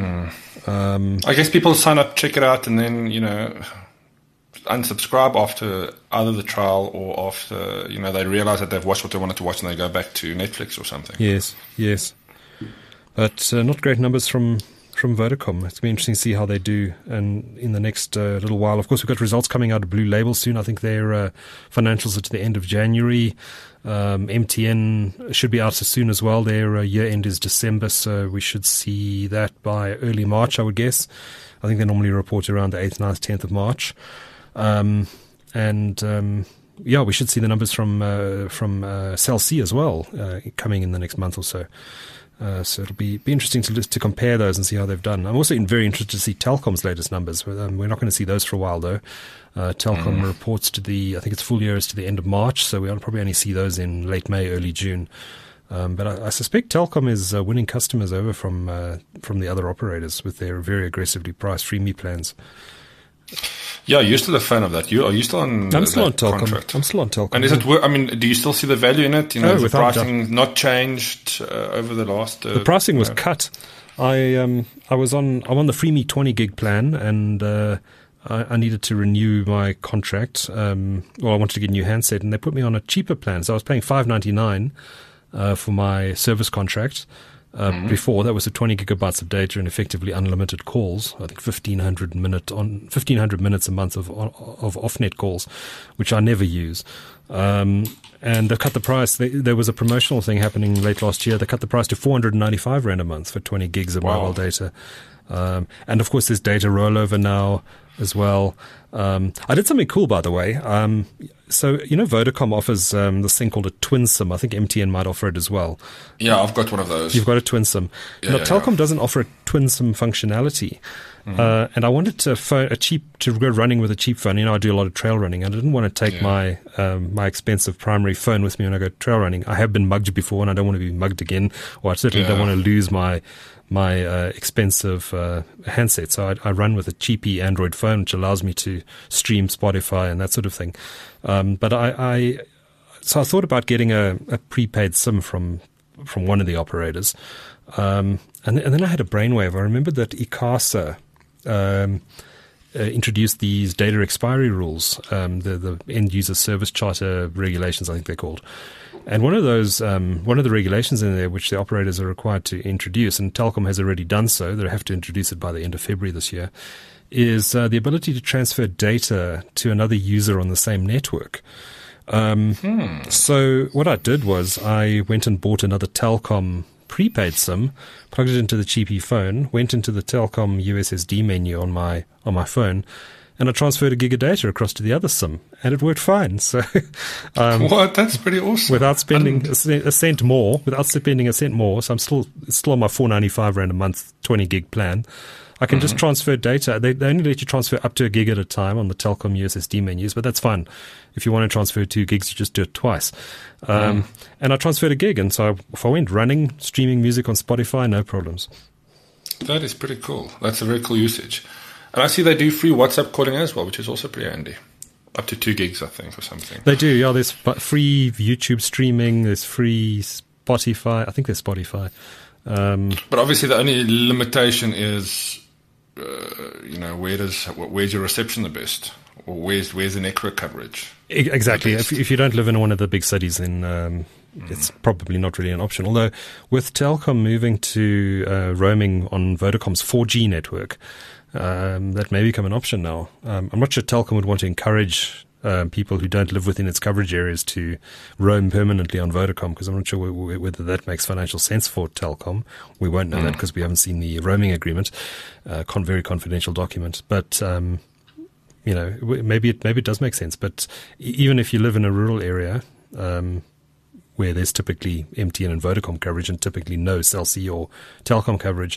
I guess people sign up, check it out, and then unsubscribe after either the trial or after they realize that they've watched what they wanted to watch and they go back to Netflix or something. Yes, but not great numbers from Vodacom. It's going to be interesting to see how they do, and in the next little while. Of course, we've got results coming out of Blue Label soon. I think their financials are to the end of January. MTN should be out as soon as well. Their year end is December, so we should see that by early March, I would guess. I think they normally report around the 8th, 9th, 10th of March. We should see the numbers from Cell C as well coming in the next month or so. So it'll be interesting to compare those and see how they've done. I'm also very interested to see Telkom's latest numbers. We're not going to see those for a while, though. Telkom reports I think its full year is to the end of March, so we'll probably only see those in late May, early June. But I suspect Telkom is winning customers over from the other operators with their very aggressively priced freemium plans. Yeah, you're still a fan of that. Are you still on? I'm still on Telkom. Contract? I'm still on Telkom. And is it? Do you still see the value in it? The pricing not changed over the last. The pricing was cut. I'm on the freemium 20 gig plan, and I needed to renew my contract. I wanted to get a new handset, and they put me on a cheaper plan. So I was paying $5.99 for my service contract. Before, that was 20 gigabytes of data and effectively unlimited calls. I think 1,500 minutes a month of off-net calls, which I never use. And they cut the price. There was a promotional thing happening late last year. They cut the price to 495 Rand a month for 20 gigs of mobile data. And of course, there's data rollover now as well. I did something cool, by the way. So, Vodacom offers this thing called a twin SIM. I think MTN might offer it as well. Yeah, I've got one of those. You've got a twin SIM. Telkom doesn't offer a twin SIM functionality. And I wanted to go running with a cheap phone. I do a lot of trail running. I didn't want to take my expensive primary phone with me when I go trail running. I have been mugged before, and I don't want to be mugged again. Or I certainly don't want to lose my expensive handset. So I run with a cheapy Android phone, which allows me to stream Spotify and that sort of thing. But I So I thought about getting a prepaid SIM from one of the operators. And then I had a brainwave. I remembered that ICASA introduced these data expiry rules, the end user service charter regulations, I think they're called. And one of the regulations in there, which the operators are required to introduce, and Telkom has already done so, they have to introduce it by the end of February this year, is the ability to transfer data to another user on the same network. So what I did was I went and bought another Telkom prepaid SIM, plugged it into the cheapy phone, went into the Telkom USSD menu on my phone, and I transferred a gig of data across to the other SIM, and it worked fine. So, what? That's pretty awesome. Without spending a cent more, so I'm still on my R495 a month 20 gig plan. I can just transfer data. They only let you transfer up to a gig at a time on the Telkom USSD menus, but that's fine. If you want to transfer 2 gigs, you just do it twice. And I transferred a gig, and so if I went running, streaming music on Spotify, no problems. That is pretty cool. That's a very cool usage. And I see they do free WhatsApp calling as well, which is also pretty handy. Up to 2 gigs, I think, or something. They do, yeah. There's free YouTube streaming. There's free Spotify. I think there's Spotify. But obviously the only limitation is, where's your reception the best? Or where's the network coverage? Exactly. If you don't live in one of the big cities, then it's probably not really an option. Although with Telkom moving to roaming on Vodacom's 4G network, that may become an option now. I'm not sure Telkom would want to encourage people who don't live within its coverage areas to roam permanently on Vodacom, because I'm not sure whether that makes financial sense for Telkom. We won't know that because we haven't seen the roaming agreement, very confidential document. But maybe it does make sense. But even if you live in a rural area, where there's typically MTN and Vodacom coverage and typically no Cell C or Telkom coverage,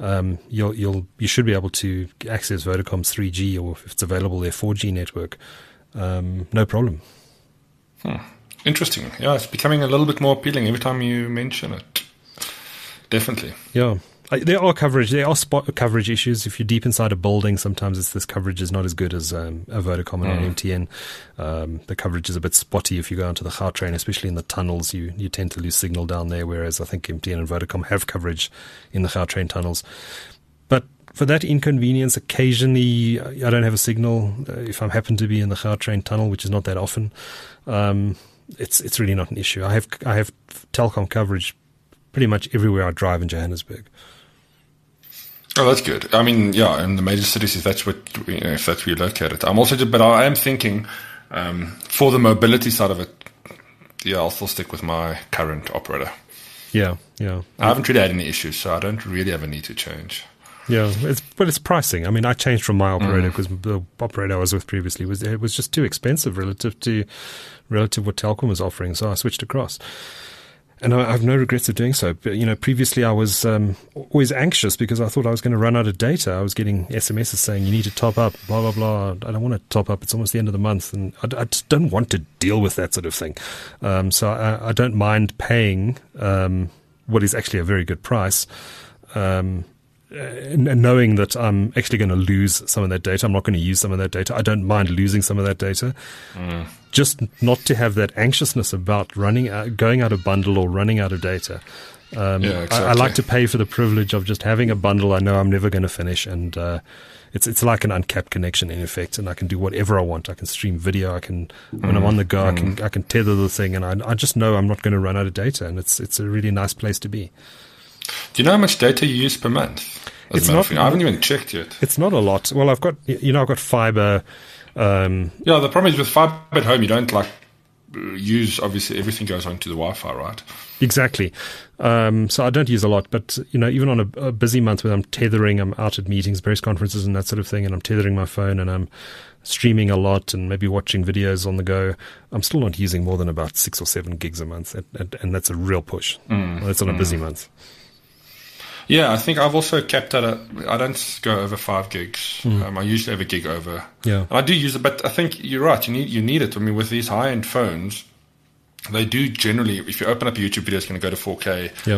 you should be able to access Vodacom's 3G, or if it's available, their 4G network. No problem. Interesting. Yeah, it's becoming a little bit more appealing every time you mention it. Definitely. Yeah. There are spot coverage issues. If you're deep inside a building, sometimes this coverage is not as good as a Vodacom and an MTN. The coverage is a bit spotty if you go onto the Gautrain, especially in the tunnels. You tend to lose signal down there, whereas I think MTN and Vodacom have coverage in the Gautrain tunnels. But for that inconvenience, occasionally I don't have a signal. If I happen to be in the Gautrain tunnel, which is not that often, it's really not an issue. I have Telkom coverage pretty much everywhere I drive in Johannesburg. Oh, that's good. I mean, yeah, in the major cities, if that's where you locate it. But I am thinking, for the mobility side of it, yeah, I'll still stick with my current operator. Yeah. I haven't really had any issues, so I don't really have a need to change. Yeah, but it's pricing. I mean, I changed from my operator because the operator I was with previously was just too expensive relative to what Telkom was offering, so I switched across. And I have no regrets of doing so. But, previously I was always anxious because I thought I was going to run out of data. I was getting SMSs saying, you need to top up, blah, blah, blah. I don't want to top up. It's almost the end of the month. And I just don't want to deal with that sort of thing. So I don't mind paying what is actually a very good price, and knowing that I'm actually going to lose some of that data. I'm not going to use some of that data. I don't mind losing some of that data. Just not to have that anxiousness about going out of bundle or running out of data. Exactly. I like to pay for the privilege of just having a bundle I know I'm never going to finish, and it's like an uncapped connection in effect, and I can do whatever I want. I can stream video. When I'm on the go, I can tether the thing, and I just know I'm not going to run out of data, and it's a really nice place to be. Do you know how much data you use per month? I haven't even checked yet. It's not a lot. Well, I've got fiber. The problem is with fiber at home, you don't use, obviously everything goes onto the Wi-Fi, right? Exactly. So I don't use a lot, but even on a busy month when I'm tethering, I'm out at meetings, various conferences and that sort of thing, and I'm tethering my phone and I'm streaming a lot and maybe watching videos on the go, I'm still not using more than about 6 or 7 gigs a month, and that's a real push. That's on a busy month. Yeah, I think I've also capped at I don't go over 5 gigs. I usually have a gig over. Yeah. And I do use it, but I think you're right. You need it. I mean, with these high-end phones, they do generally, if you open up a YouTube video, it's going to go to 4K. Yeah.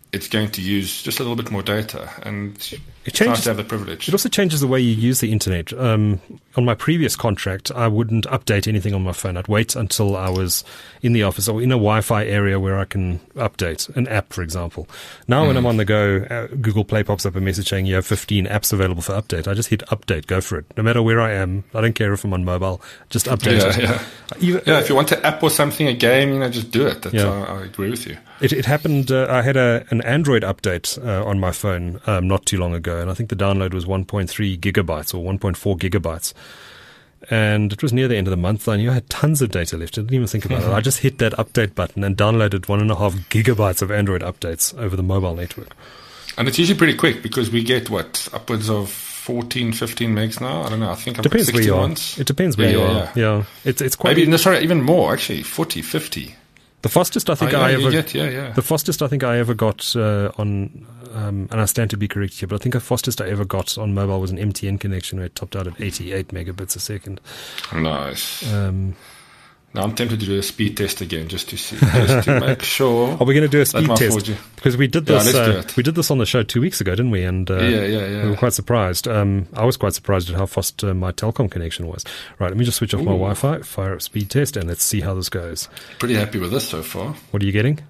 it's going to use just a little bit more data, and It it's nice to have the privilege. It also changes the way you use the internet. On my previous contract, I wouldn't update anything on my phone. I'd wait until I was in the office or in a Wi-Fi area where I can update an app, for example. Now when I'm on the go, Google Play pops up a message saying you have 15 apps available for update. I just hit update, go for it. No matter where I am, I don't care if I'm on mobile, just update it. Yeah, if you want to app or something, a game, just do it. I agree with you. It happened, I had an Android update on my phone not too long ago, and I think the download was 1.3 gigabytes or 1.4 gigabytes. And it was near the end of the month. I knew I had tons of data left. I didn't even think about it. I just hit that update button and downloaded 1.5 gigabytes of Android updates over the mobile network. And it's usually pretty quick because we get, upwards of 14, 15 megs now? I don't know. I think I've got 16 once. It depends where you are. Yeah. It's quite... Maybe, even more, actually. 40, 50. The fastest I think The fastest I think I ever got on, and I stand to be correct here, but I think the fastest I ever got on mobile was an MTN connection where it topped out at 88 megabits a second. Nice. Now I'm tempted to do a speed test again just to make sure. Are we going to do a speed test? Because we did this. Let's do it. We did this on the show 2 weeks ago, didn't we? And we were quite surprised. I was quite surprised at how fast my Telkom connection was. Right, let me just switch off my Wi-Fi, fire up speed test, and let's see how this goes. Pretty happy with this so far. What are you getting?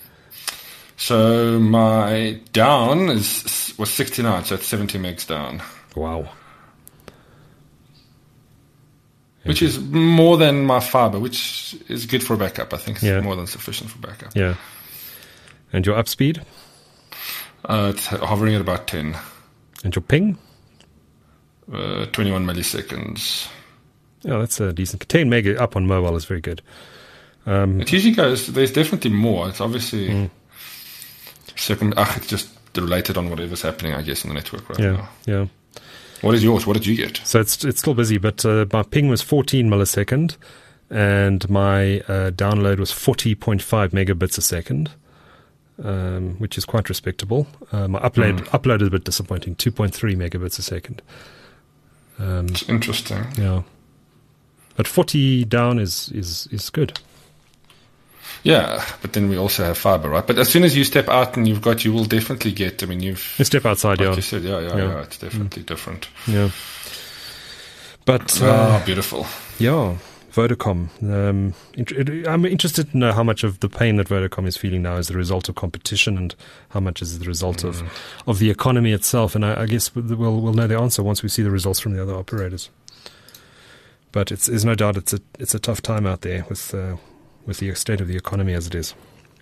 So my down was 69, so it's 70 megs down. Wow. Which is more than my fiber, which is good for backup. I think it's more than sufficient for backup. Yeah. And your up speed? It's hovering at about 10. And your ping? 21 milliseconds. Yeah, that's a decent. 10 meg up on mobile is very good. It usually goes, there's definitely more. It's obviously it's just related on whatever's happening, I guess, in the network right now. Yeah. What is yours? What did you get? So it's still busy, but my ping was 14 millisecond, and my download was 40.5 megabits a second, which is quite respectable. My upload is a bit disappointing, 2.3 megabits a second. It's interesting. Yeah, but 40 down is good. Yeah, but then we also have fiber, right? But as soon as you step out and you will definitely get, you step outside, like you said, yeah, it's definitely different. Yeah. But, beautiful. Yeah, Vodacom. I'm interested to know how much of the pain that Vodacom is feeling now is the result of competition and how much is the result of the economy itself. And I guess we'll know the answer once we see the results from the other operators. But there's no doubt it's a tough time out there with the state of the economy as it is.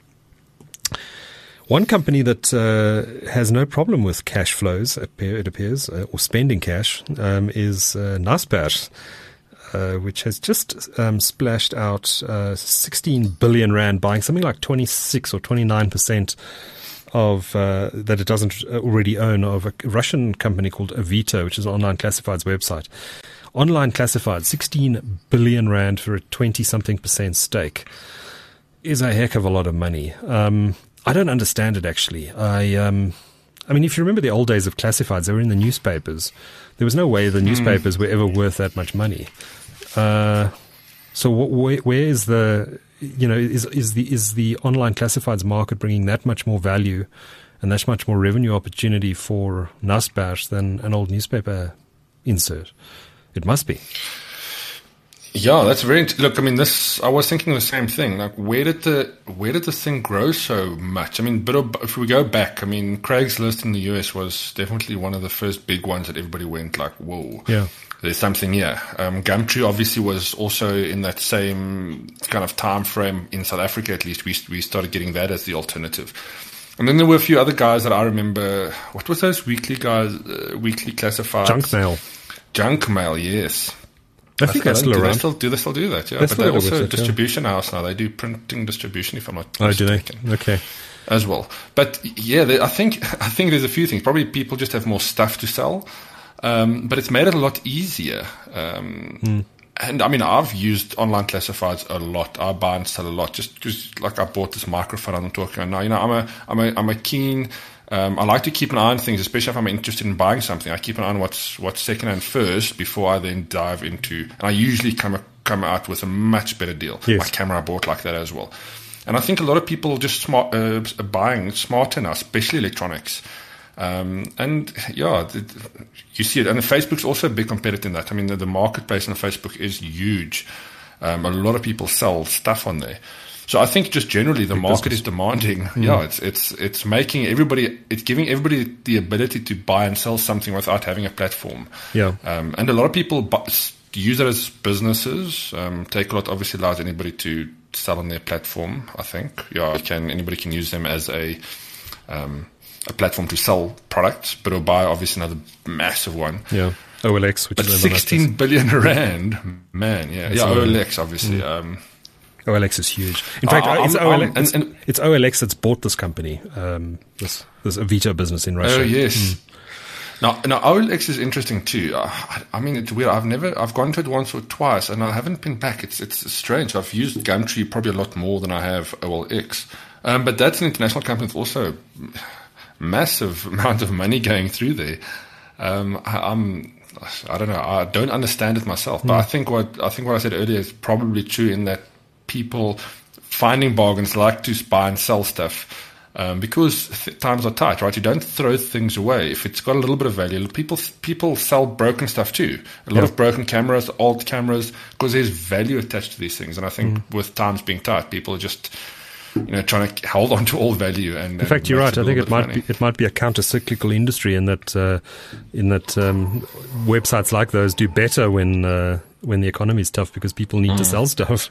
One company that has no problem with cash flows, it appears, or spending cash, is Naspers, which has just splashed out 16 billion rand, buying something like 26 or 29% of that it doesn't already own of a Russian company called Avito, which is an online classifieds website. Online classified, 16 billion rand for a 20-something% stake is a heck of a lot of money. I don't understand it, actually. I mean, if you remember the old days of classifieds, they were in the newspapers. There was no way the newspapers were ever worth that much money. So where is the, is the online classifieds market bringing that much more value and that much more revenue opportunity for Naspers than an old newspaper insert? It must be. Yeah, that's very. Look, I was thinking the same thing. Like, where did this thing grow so much? If we go back, Craigslist in the US was definitely one of the first big ones that everybody went like, whoa. Yeah. There's something here. Gumtree obviously was also in that same kind of time frame in South Africa. At least we started getting that as the alternative. And then there were a few other guys that I remember. What was those weekly guys? Weekly classifieds. Junk mail, yes. I think that's still around. Do they still do that? Yeah, but they're also a distribution house now. They do printing distribution, if I'm not mistaken. Do they? Okay. As well. But yeah, I think there's a few things. Probably people just have more stuff to sell, but it's made it a lot easier. And I've used online classifieds a lot. I buy and sell a lot, just because, like, I bought this microphone I'm talking about now. I'm a keen. I like to keep an eye on things, especially if I'm interested in buying something. I keep an eye on what's secondhand first before I then dive into. And I usually come out with a much better deal. Yes. My camera I bought like that as well. And I think a lot of people are just buying smarter now, especially electronics. And yeah, you see it. And Facebook's also a big competitor in that. I mean, the marketplace on Facebook is huge. A lot of people sell stuff on there. So I think just generally the market is demanding. Yeah, it's making everybody, it's giving everybody the ability to buy and sell something without having a platform. Yeah. And a lot of people use it as businesses. Takealot obviously allows anybody to sell on their platform, I think. Yeah, anybody can use them as a platform to sell products, but Obuy obviously another massive one. Yeah. OLX, which is 16 billion rand, man. Yeah, OLX obviously. OLX is huge. In fact, it's OLX that's bought this company, this Avito business in Russia. Oh yes. Now OLX is interesting too. I mean, it's weird. I've gone to it once or twice, and I haven't been back. It's strange. I've used Gumtree probably a lot more than I have OLX. But that's an international company with also massive amount of money going through there. I don't know. I don't understand it myself, but I think what I said earlier is probably true in that people finding bargains like to buy and sell stuff because times are tight, right? You don't throw things away. If it's got a little bit of value, people sell broken stuff too. A lot of broken cameras, old cameras, because there's value attached to these things. And I think with times being tight, people are just trying to hold on to all value. And in fact, you're right. I think it might be a counter-cyclical industry in that websites like those do better when the economy is tough because people need to sell stuff.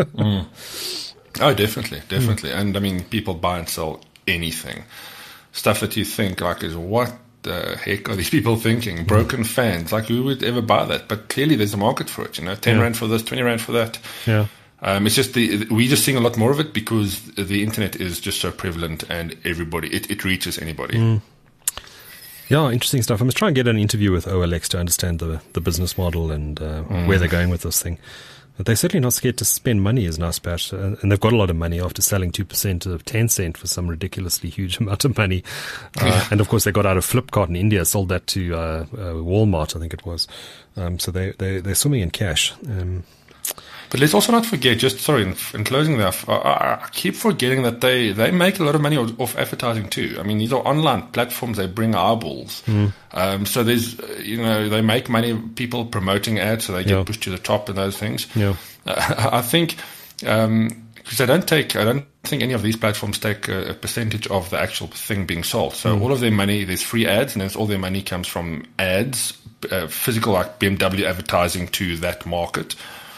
Oh, definitely. And I mean, people buy and sell anything. Stuff that you think like is what the heck are these people thinking? Broken fans, like who would ever buy that? But clearly there's a market for it, 10 rand for this, 20 rand for that. Yeah. It's just we're just seeing a lot more of it because the internet is just so prevalent and everybody, it reaches anybody. Yeah, interesting stuff. I must try and get an interview with OLX to understand the business model and where they're going with this thing. But they're certainly not scared to spend money, is Naspers, and they've got a lot of money after selling 2% of Tencent for some ridiculously huge amount of money. And of course, they got out of Flipkart in India, sold that to Walmart, I think it was. So they're swimming in cash. But let's also not forget, in closing there, I keep forgetting that they make a lot of money off advertising too. I mean, these are online platforms, they bring eyeballs. So there's, they make money, people promoting ads, so they get pushed to the top and those things. Yeah. I think, because I don't think any of these platforms take a percentage of the actual thing being sold. So all of their money, there's free ads, and then all their money comes from ads, physical like BMW advertising to that market.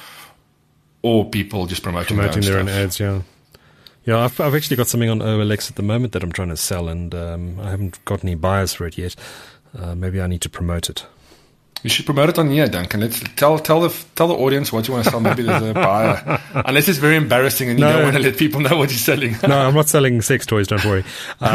Or people just promoting their own ads, yeah. Yeah, I've actually got something on OLX at the moment that I'm trying to sell, and I haven't got any buyers for it yet. Maybe I need to promote it. You should promote it on here, Duncan. Let's tell the audience what you want to sell. Maybe there's a buyer. Unless it's very embarrassing and you don't want to let people know what you're selling. No, I'm not selling sex toys, don't worry.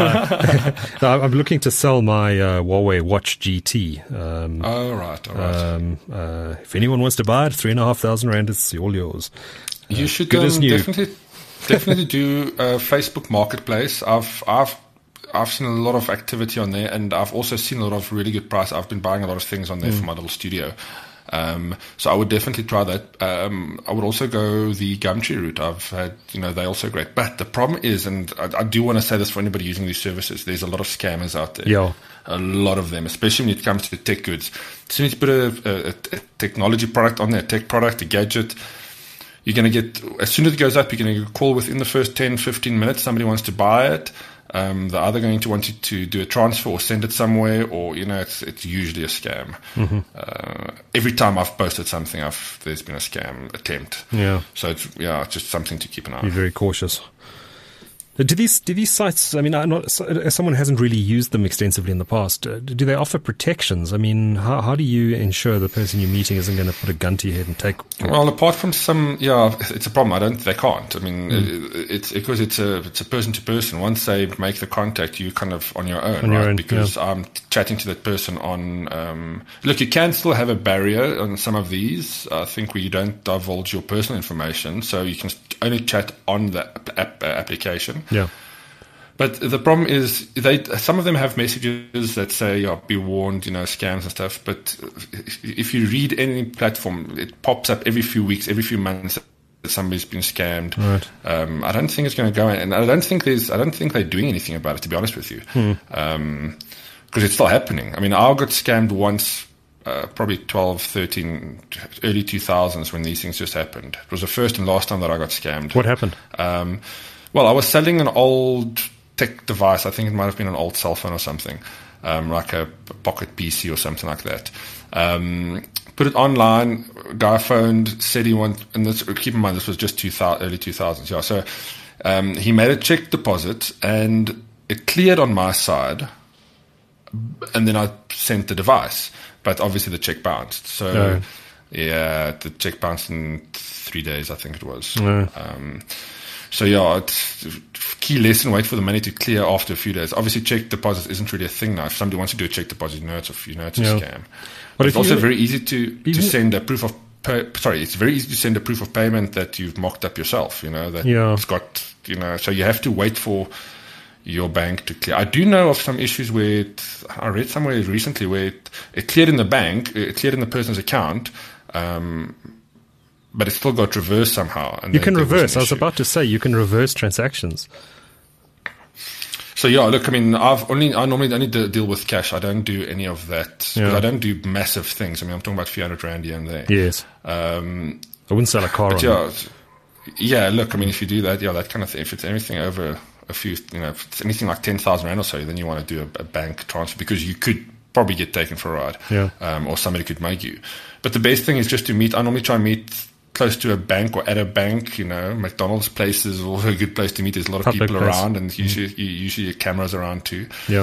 No, I'm looking to sell my Huawei Watch GT. All right. If anyone wants to buy it, 3,500 rand, it's all yours. You should definitely do a Facebook Marketplace. I've seen a lot of activity on there, and I've also seen a lot of really good price. I've been buying a lot of things on there for my little studio. So I would definitely try that. I would also go the Gumtree route. I've had, they're also great. But the problem is, and I do want to say this for anybody using these services, there's a lot of scammers out there. Yeah. A lot of them, especially when it comes to tech goods. As soon as you put a technology product on there, a tech product, a gadget, you're going to get, as soon as it goes up, you're going to get a call within the first 10, 15 minutes. Somebody wants to buy it. They're either going to want you to do a transfer or send it somewhere, or it's usually a scam. Every time I've posted something, there's been a scam attempt. Yeah. So it's just something to keep an eye on. Be very cautious. Do these sites, I mean, as someone who hasn't really used them extensively in the past, do they offer protections? I mean, how do you ensure the person you're meeting isn't going to put a gun to your head and take... Well, apart from some, it's a problem. They can't. I mean, it's because it's a person to person. Once they make the contact, you kind of on your own, because I'm chatting to that person on... look, you can still have a barrier on some of these, I think, where you don't divulge your personal information, so you can only chat on the application. Yeah. But the problem is some of them have messages that say, be warned, scams and stuff. But if you read any platform, it pops up every few weeks, every few months, somebody's been scammed. Right. I don't think it's going to go, and I don't think they're doing anything about it, to be honest with you. Because it's still happening. I mean, I got scammed once, probably 12, 13, early 2000s when these things just happened. It was the first and last time that I got scammed. What happened? Well, I was selling an old tech device. I think it might have been an old cell phone or something, like a pocket PC or something like that. Put it online. Guy phoned, said he wanted, and this, keep in mind this was just early 2000s. Yeah, so he made a check deposit, and it cleared on my side, and then I sent the device, but obviously the check bounced. So yeah, the check bounced in 3 days, I think it was. So yeah, it's key lesson: wait for the money to clear after a few days. Obviously, check deposit isn't really a thing now. If somebody wants to do a check deposit, it's a scam. But it's also very easy to send a proof of. It's very easy to send a proof of payment that you've mocked up yourself. It's got So you have to wait for your bank to clear. I do know of some issues where I read somewhere recently where it cleared in the bank, it cleared in the person's account. But it still got reversed somehow. And you can reverse. I was about to say you can reverse transactions. So yeah, look, I mean, I normally only deal with cash. I don't do any of that because I don't do massive things. I mean, I'm talking about a few $100 here and there. Yes. I wouldn't sell a car on yeah. Look, I mean, if you do that, that kind of thing. If it's anything over a few, if it's anything like 10,000 rand or so, then you want to do a bank transfer because you could probably get taken for a ride. Yeah. Or somebody could make you. But the best thing is just to meet. I normally try and meet close to a bank or at a bank. McDonald's place is also a good place to meet. There's a lot of people around, and usually your cameras around too. Yeah.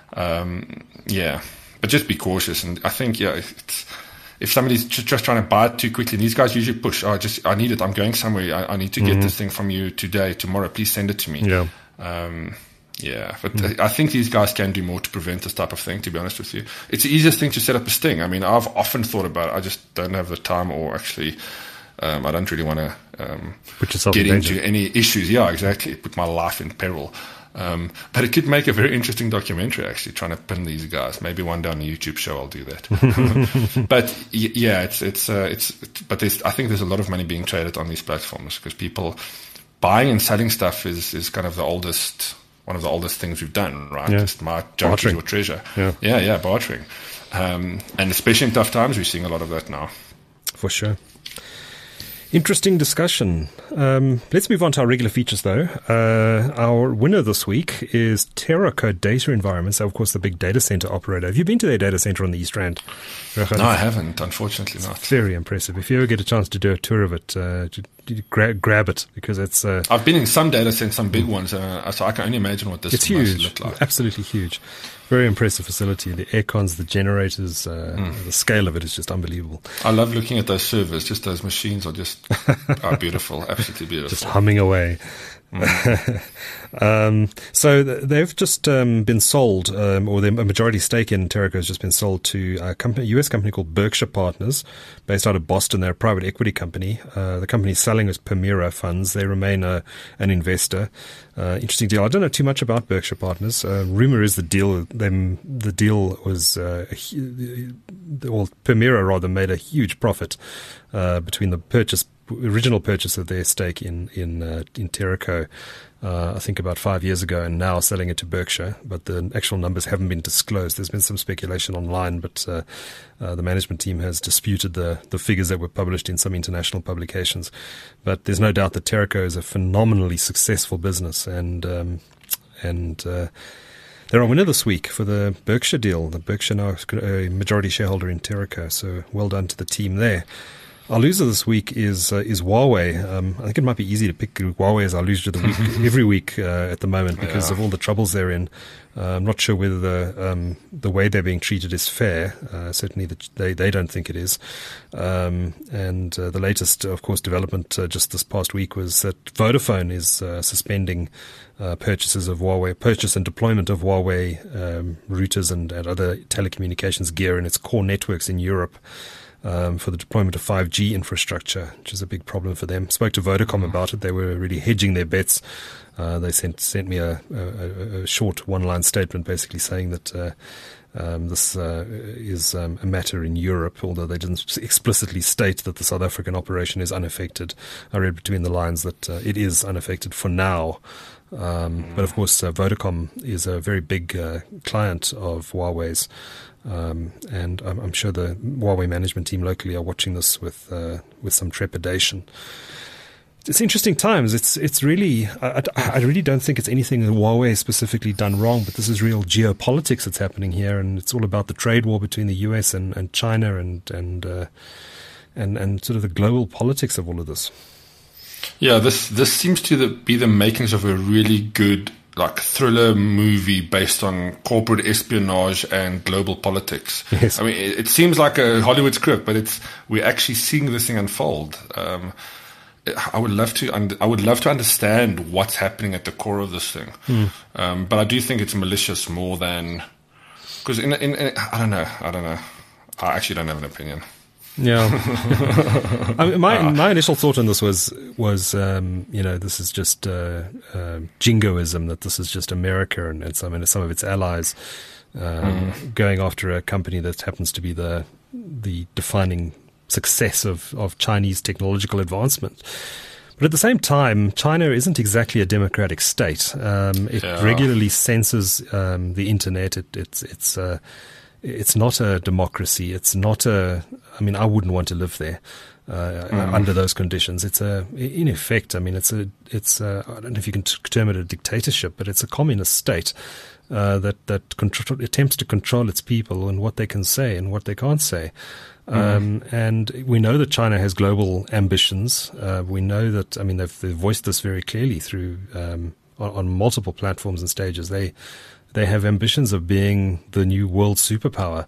But just be cautious. And I think, if somebody's just trying to buy it too quickly, and these guys usually push, I need it. I'm going somewhere. I need to get this thing from you today, tomorrow. Please send it to me. Yeah. But I think these guys can do more to prevent this type of thing, to be honest with you. It's the easiest thing to set up a sting. I mean, I've often thought about it. I just don't have the time, or actually, I don't really want to get into any issues. Yeah, exactly. Put my life in peril. But it could make a very interesting documentary, actually, trying to pin these guys. Maybe one day on a YouTube show I'll do that. But yeah, but I think there's a lot of money being traded on these platforms because people buying and selling stuff is kind of one of the oldest things we've done, right? Yeah. Just my junk is your treasure. Yeah, bartering. And especially in tough times, we're seeing a lot of that now. For sure. Interesting discussion. Let's move on to our regular features, though. Our winner this week is TerraCo Data Environments, of course, the big data center operator. Have you been to their data center on the East Rand? No, I haven't, unfortunately not. Very impressive. If you ever get a chance to do a tour of it, grab it, because it's... I've been in some data centers, some big ones, so I can only imagine what this must look like. Absolutely huge. Very impressive facility. The aircons, the generators, the scale of it is just unbelievable. I love looking at those servers. Just those machines are just beautiful, absolutely beautiful. Just humming away. So they've just been sold, or a majority stake in TerraCo has just been sold to a US company called Berkshire Partners, based out of Boston. They're a private equity company. The company's selling as Permira Funds. They remain an investor. Interesting deal. I don't know too much about Berkshire Partners. Rumor is the deal was, Permira rather made a huge profit between the original purchase of their stake in TerraCo, I think about 5 years ago, and now selling it to Berkshire. But the actual numbers haven't been disclosed. There's been some speculation online, but the management team has disputed the figures that were published in some international publications. But there's no doubt that TerraCo is a phenomenally successful business, and they're our winner this week for the Berkshire deal. The Berkshire now is a majority shareholder in TerraCo, so well done to the team there. Our loser this week is Huawei. I think it might be easy to pick Huawei as our loser of the week every week at the moment because of all the troubles they're in. I'm not sure whether the way they're being treated is fair. Certainly they don't think it is. And the latest, of course, development just this past week was that Vodafone is suspending purchase and deployment of Huawei routers and other telecommunications gear in its core networks in Europe. For the deployment of 5G infrastructure, which is a big problem for them. Spoke to Vodacom about it. They were really hedging their bets They sent me a short one-line statement basically saying that this is a matter in Europe, although they didn't explicitly state that the South African operation is unaffected. I read between the lines that it is unaffected for now. But of course, Vodacom is a very big client of Huawei's, and I'm sure the Huawei management team locally are watching this with some trepidation. It's interesting times. It's really, I really don't think it's anything that Huawei has specifically done wrong, but this is real geopolitics that's happening here, and it's all about the trade war between the US and China and sort of the global politics of all of this. Yeah, this seems to be the makings of a really good thriller movie based on corporate espionage and global politics. Yes. I mean, it seems like a Hollywood script, but we're actually seeing this thing unfold. I would love to understand what's happening at the core of this thing, but I do think it's malicious more than because I don't know. I actually don't have an opinion. Yeah, I mean, my initial thought on this was this is just jingoism, that this is just America and some of its allies going after a company that happens to be the defining success of Chinese technological advancement. But at the same time, China isn't exactly a democratic state. It regularly censors the internet. It's not a democracy. It's not I mean, I wouldn't want to live there under those conditions. In effect, I mean, it's I don't know if you can term it a dictatorship, but it's a communist state that attempts to control its people and what they can say and what they can't say. And we know that China has global ambitions. We know that, I mean, they've voiced this very clearly through on multiple platforms and stages. They have ambitions of being the new world superpower.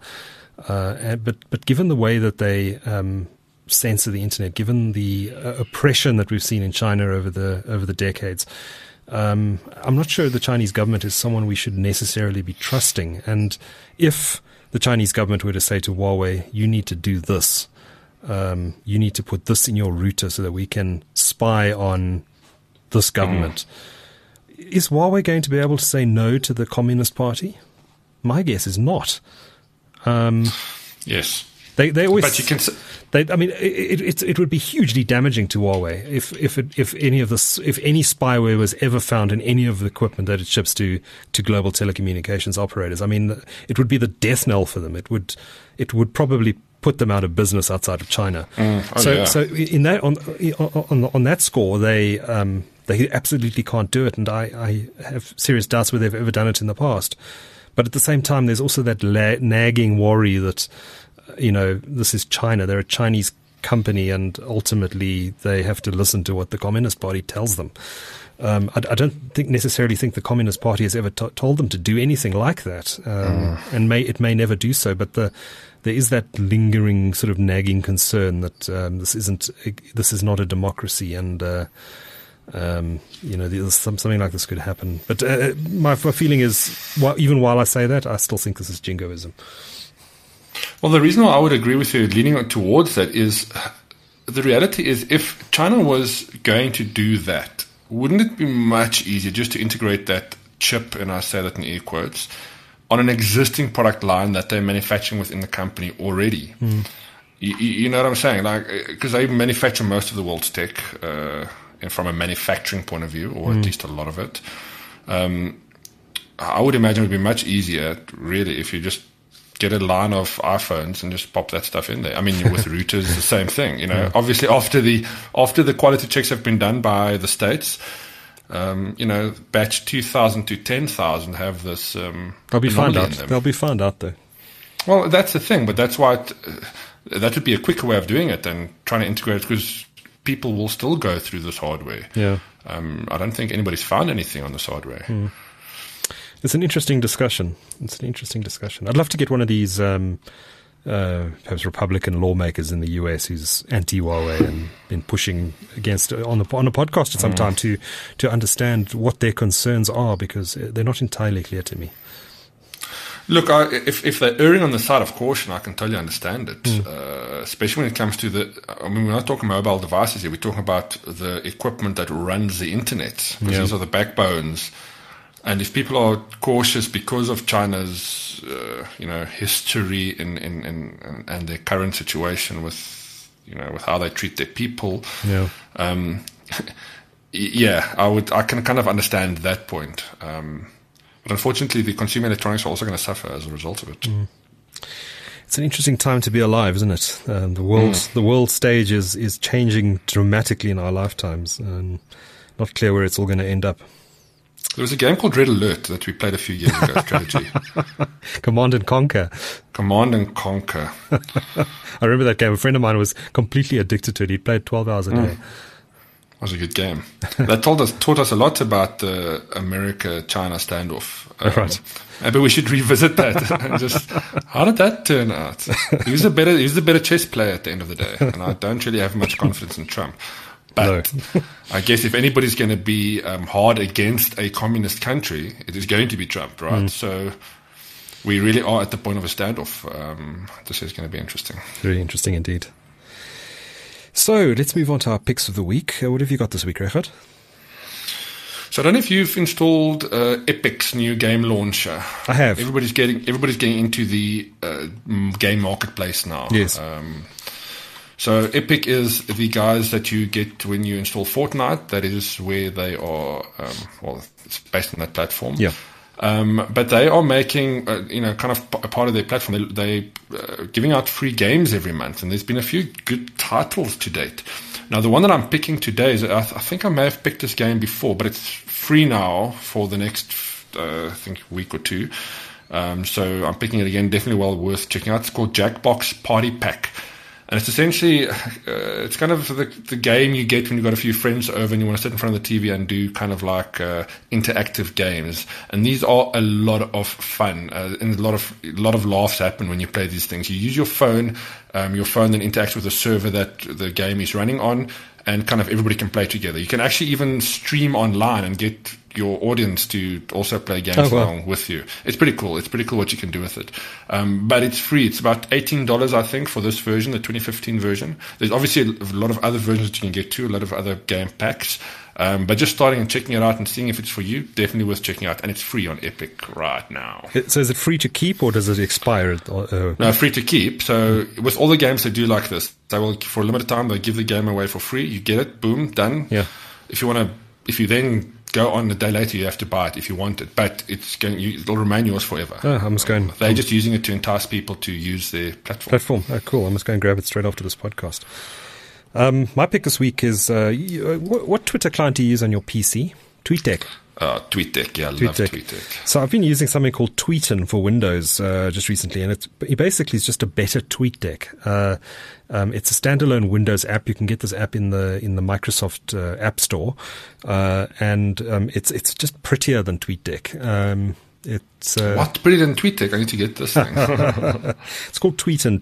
But given the way that they censor the internet, given the oppression that we've seen in China over the decades, I'm not sure the Chinese government is someone we should necessarily be trusting. And if the Chinese government were to say to Huawei, you need to do this, you need to put this in your router so that we can spy on this government, is Huawei going to be able to say no to the Communist Party? My guess is not. Yes. They always. But you can. I mean, it would be hugely damaging to Huawei if any spyware was ever found in any of the equipment that it ships to global telecommunications operators. I mean, it would be the death knell for them. It would probably put them out of business outside of China. So in that on that score, they absolutely can't do it, and I have serious doubts whether they've ever done it in the past. But at the same time, there's also that nagging worry that, this is China. They're a Chinese company, and ultimately they have to listen to what the Communist Party tells them. I don't necessarily think the Communist Party has ever told them to do anything like that, and it may never do so. But there is that lingering sort of nagging concern that this is not a democracy, and something like this could happen. But my feeling is, even while I say that, I still think this is jingoism. Well, the reason why I would agree with you leaning towards that is the reality is if China was going to do that, wouldn't it be much easier just to integrate that chip, and I say that in air quotes, on an existing product line that they're manufacturing within the company already? You know what I'm saying? Because they manufacture most of the world's tech from a manufacturing point of view, or at least a lot of it. I would imagine it would be much easier, really, if you just get a line of iPhones and just pop that stuff in there. I mean, with routers, the same thing. Obviously after the quality checks have been done by the states, batch 2,000 to 10,000 have this. They'll be found out. They'll be found out, though. Well, that's the thing, but that's why that would be a quicker way of doing it than trying to integrate it, because people will still go through this hardware. Yeah. I don't think anybody's found anything on this hardware. It's an interesting discussion. I'd love to get one of these perhaps Republican lawmakers in the US who's anti-Huawei and been pushing against on a podcast at some time to understand what their concerns are, because they're not entirely clear to me. Look, if they're erring on the side of caution, I can totally understand it. Especially when it comes to we're not talking mobile devices here. We're talking about the equipment that runs the internet. Because these are the backbones. And if people are cautious because of China's, history and their current situation with how they treat their people, I can kind of understand that point. But unfortunately, the consumer electronics are also going to suffer as a result of it. It's an interesting time to be alive, isn't it? The world stage is changing dramatically in our lifetimes, and not clear where it's all going to end up. There was a game called Red Alert that we played a few years ago, strategy. Command and Conquer. Command and Conquer. I remember that game. A friend of mine was completely addicted to it. He played 12 hours a day. It was a good game. That taught us a lot about the America-China standoff. Right. Maybe we should revisit that. And just, how did that turn out? He was the better chess player at the end of the day, and I don't really have much confidence in Trump. But I guess if anybody's going to be hard against a communist country, it is going to be Trump, right? So we really are at the point of a standoff. This is going to be interesting. Very interesting indeed. So let's move on to our picks of the week. What have you got this week, Regardt? So I don't know if you've installed Epic's new game launcher. I have. Everybody's getting into the game marketplace now. Yes. So Epic is the guys that you get when you install Fortnite. That is where they are. It's based on that platform. Yeah. But they are making, kind of a part of their platform. They giving out free games every month, and there's been a few good titles to date. Now, the one that I'm picking today is, I think I may have picked this game before, but it's free now for the next, week or two. So I'm picking it again. Definitely well worth checking out. It's called Jackbox Party Pack. And it's essentially, it's kind of the game you get when you've got a few friends over and you want to sit in front of the TV and do kind of like interactive games. And these are a lot of fun, and a lot of laughs happen when you play these things. You use your phone then interacts with the server that the game is running on, and kind of everybody can play together. You can actually even stream online and get your audience to also play games along with you. It's pretty cool. It's pretty cool what you can do with it. But it's free. It's about $18, I think, for this version, the 2015 version. There's obviously a lot of other versions that you can get to, a lot of other game packs. But just starting and checking it out and seeing if it's for you, definitely worth checking out. And it's free on Epic right now. So is it free to keep, or does it expire? No, free to keep. So with all the games they do like this, they will, for a limited time, they'll give the game away for free. You get it, boom, done. Yeah. If you then go on a day later, you have to buy it if you want it. But it'll remain yours forever. I must go and... They're just using it to entice people to use their platform. Oh, cool. I must go and grab it straight after this podcast. My pick this week is, what Twitter client do you use on your PC? TweetDeck. TweetDeck, yeah, I love TweetDeck. So I've been using something called Tweetin for Windows just recently, and it basically is just a better TweetDeck. It's a standalone Windows app. You can get this app in the Microsoft App Store, and it's just prettier than TweetDeck. It's what? Prettier than TweetDeck? I need to get this thing. It's called Tweetin,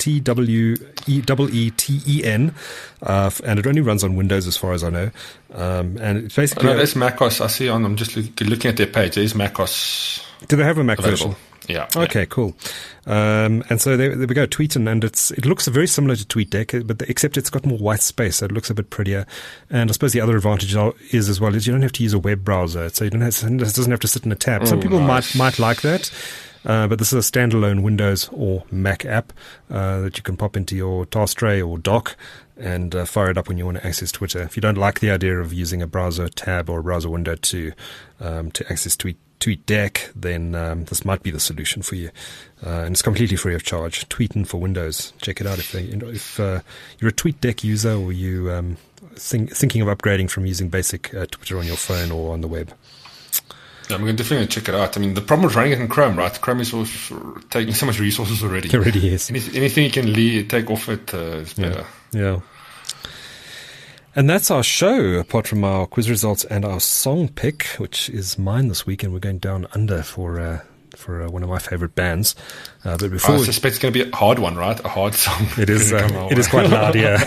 TWEETEN, and it only runs on Windows as far as I know. And it's basically... there's macOS. I see I'm just looking at their page. There's macOS. Do they have a Mac available version? Yeah. Okay, cool. And so there we go, Tweetin, and it looks very similar to TweetDeck, but except it's got more white space, so it looks a bit prettier. And I suppose the other advantage is you don't have to use a web browser, so it doesn't have to sit in a tab. Some people might like that. But this is a standalone Windows or Mac app that you can pop into your task tray or dock and fire it up when you want to access Twitter. If you don't like the idea of using a browser tab or a browser window to access TweetDeck, then this might be the solution for you. And it's completely free of charge. Tweetin for Windows. Check it out if you're a TweetDeck user, or you thinking of upgrading from using basic Twitter on your phone or on the web. Yeah, I'm going to definitely check it out. I mean, the problem with running it in Chrome, right? Chrome is taking so much resources already. It already is. Anything you can take off it is better. Yeah. And that's our show, apart from our quiz results and our song pick, which is mine this week, and we're going down under for for one of my favorite bands. But before I suspect it's going to be a hard one, right? A hard song. It is. It is quite loud, yeah.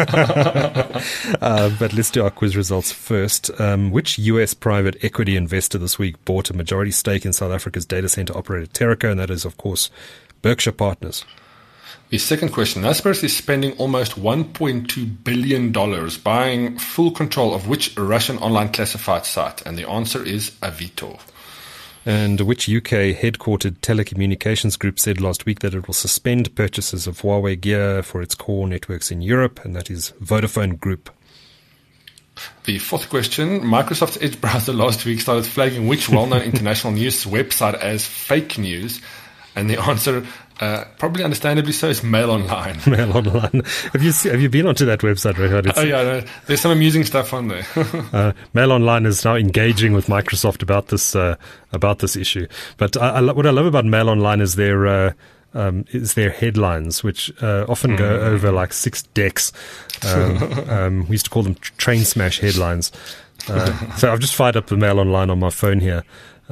But let's do our quiz results first. Which US private equity investor this week bought a majority stake in South Africa's data center operator Terraco? And that is, of course, Berkshire Partners. The second question, Naspers is spending almost $1.2 billion buying full control of which Russian online classified site? And the answer is Avito. And which UK headquartered telecommunications group said last week that it will suspend purchases of Huawei gear for its core networks in Europe? And that is Vodafone Group. The fourth question, Microsoft's Edge browser last week started flagging which well-known international news website as fake news? And the answer, probably understandably so, is Mail Online. Mail Online. Have you been onto that website, Richard? Oh yeah, no, there's some amusing stuff on there. Mail Online is now engaging with Microsoft about this issue. But what I love about Mail Online is their headlines, which often go over like 6 decks. We used to call them train smash headlines. So I've just fired up the Mail Online on my phone here.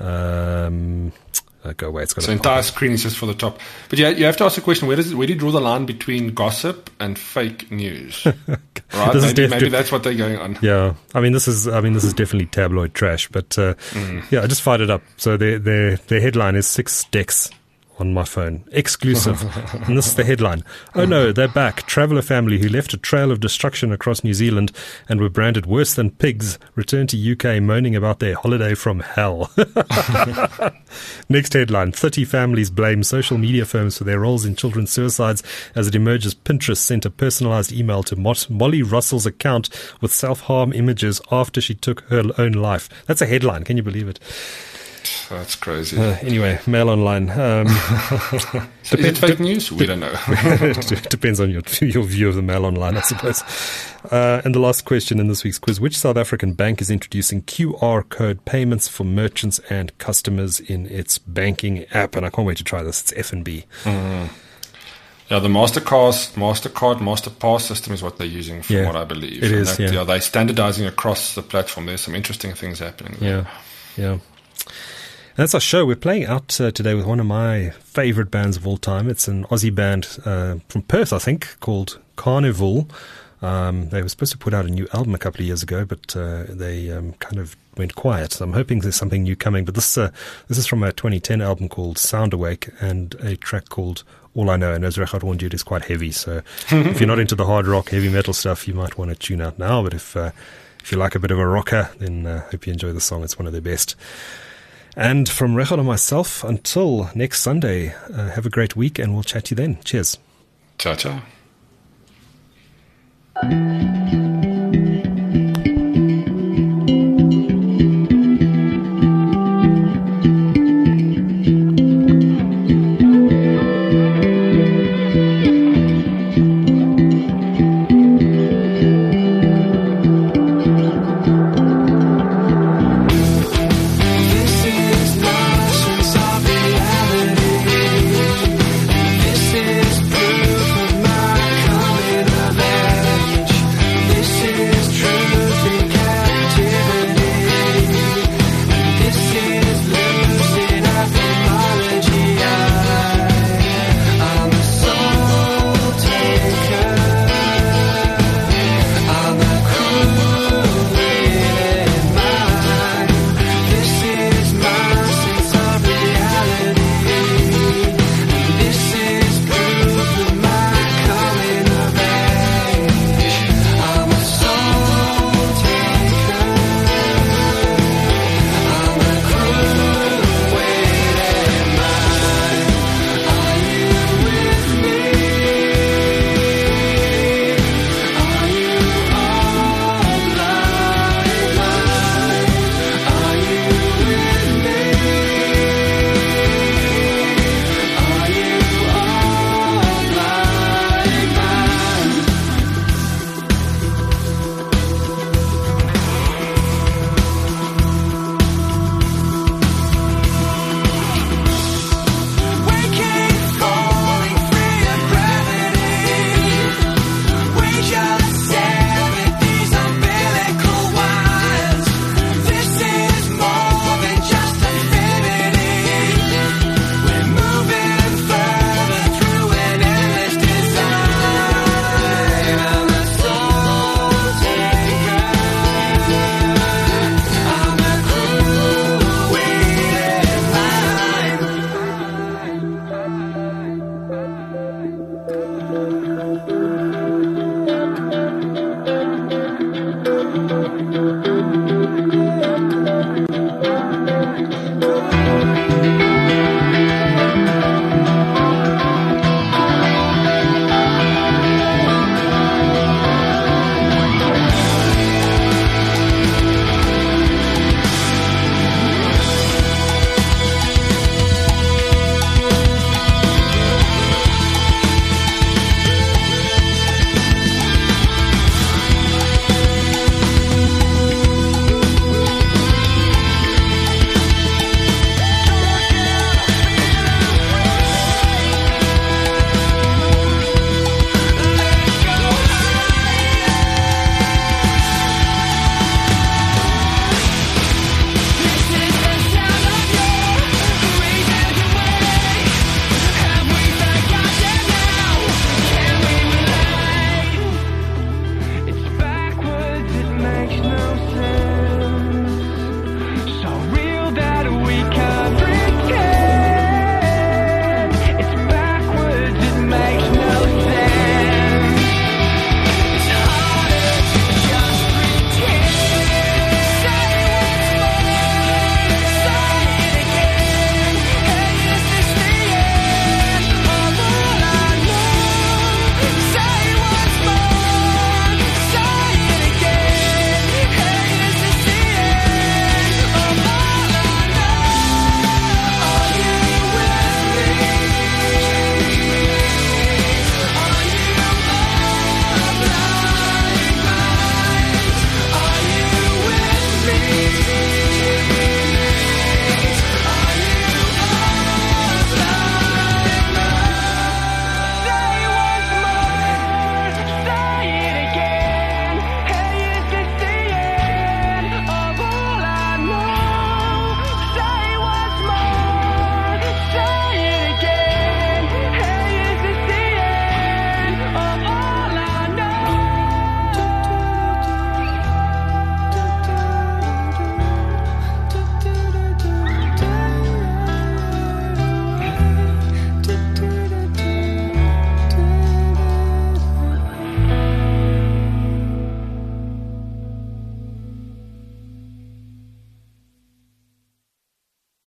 Go away. It's got so entire screen is just for the top. But yeah, you have to ask the question: where do you draw the line between gossip and fake news? Right? Maybe that's what they're going on. Yeah, I mean this is definitely tabloid trash. But yeah, I just fired it up. So their headline is 6 decks on my phone, exclusive. And this is the headline. Oh no, they're back. Traveller family who left a trail of destruction across New Zealand and were branded worse than pigs returned to UK moaning about their holiday from hell. Next headline. 30 families blame social media firms for their roles in children's suicides as it emerges Pinterest sent a personalised email to Molly Russell's account with self-harm images after she took her own life. That's a headline. Can you believe it? That's crazy. Anyway, Mail Online. Is it fake news? We don't know. Depends on your view of the Mail Online, I suppose. And the last question in this week's quiz. Which South African bank is introducing QR code payments for merchants and customers in its banking app? And I can't wait to try this. It's FNB. Yeah, the MasterCard, MasterPass system is what they're using from what I believe. It is, yeah, they're standardizing across the platform. There's some interesting things happening there. Yeah. That's our show. We're playing out today with one of my favorite bands of all time. It's an Aussie band from Perth, I think, called Carnival. They were supposed to put out a new album a couple of years ago, but they kind of went quiet. So I'm hoping there's something new coming. But this is from a 2010 album called Sound Awake and a track called All I Know. And as Richard warned you, it is quite heavy. So if you're not into the hard rock, heavy metal stuff, you might want to tune out now. But if you like a bit of a rocker, then I hope you enjoy the song. It's one of their best. And from Richard and myself, until next Sunday, have a great week and we'll chat to you then. Cheers. Ciao, ciao.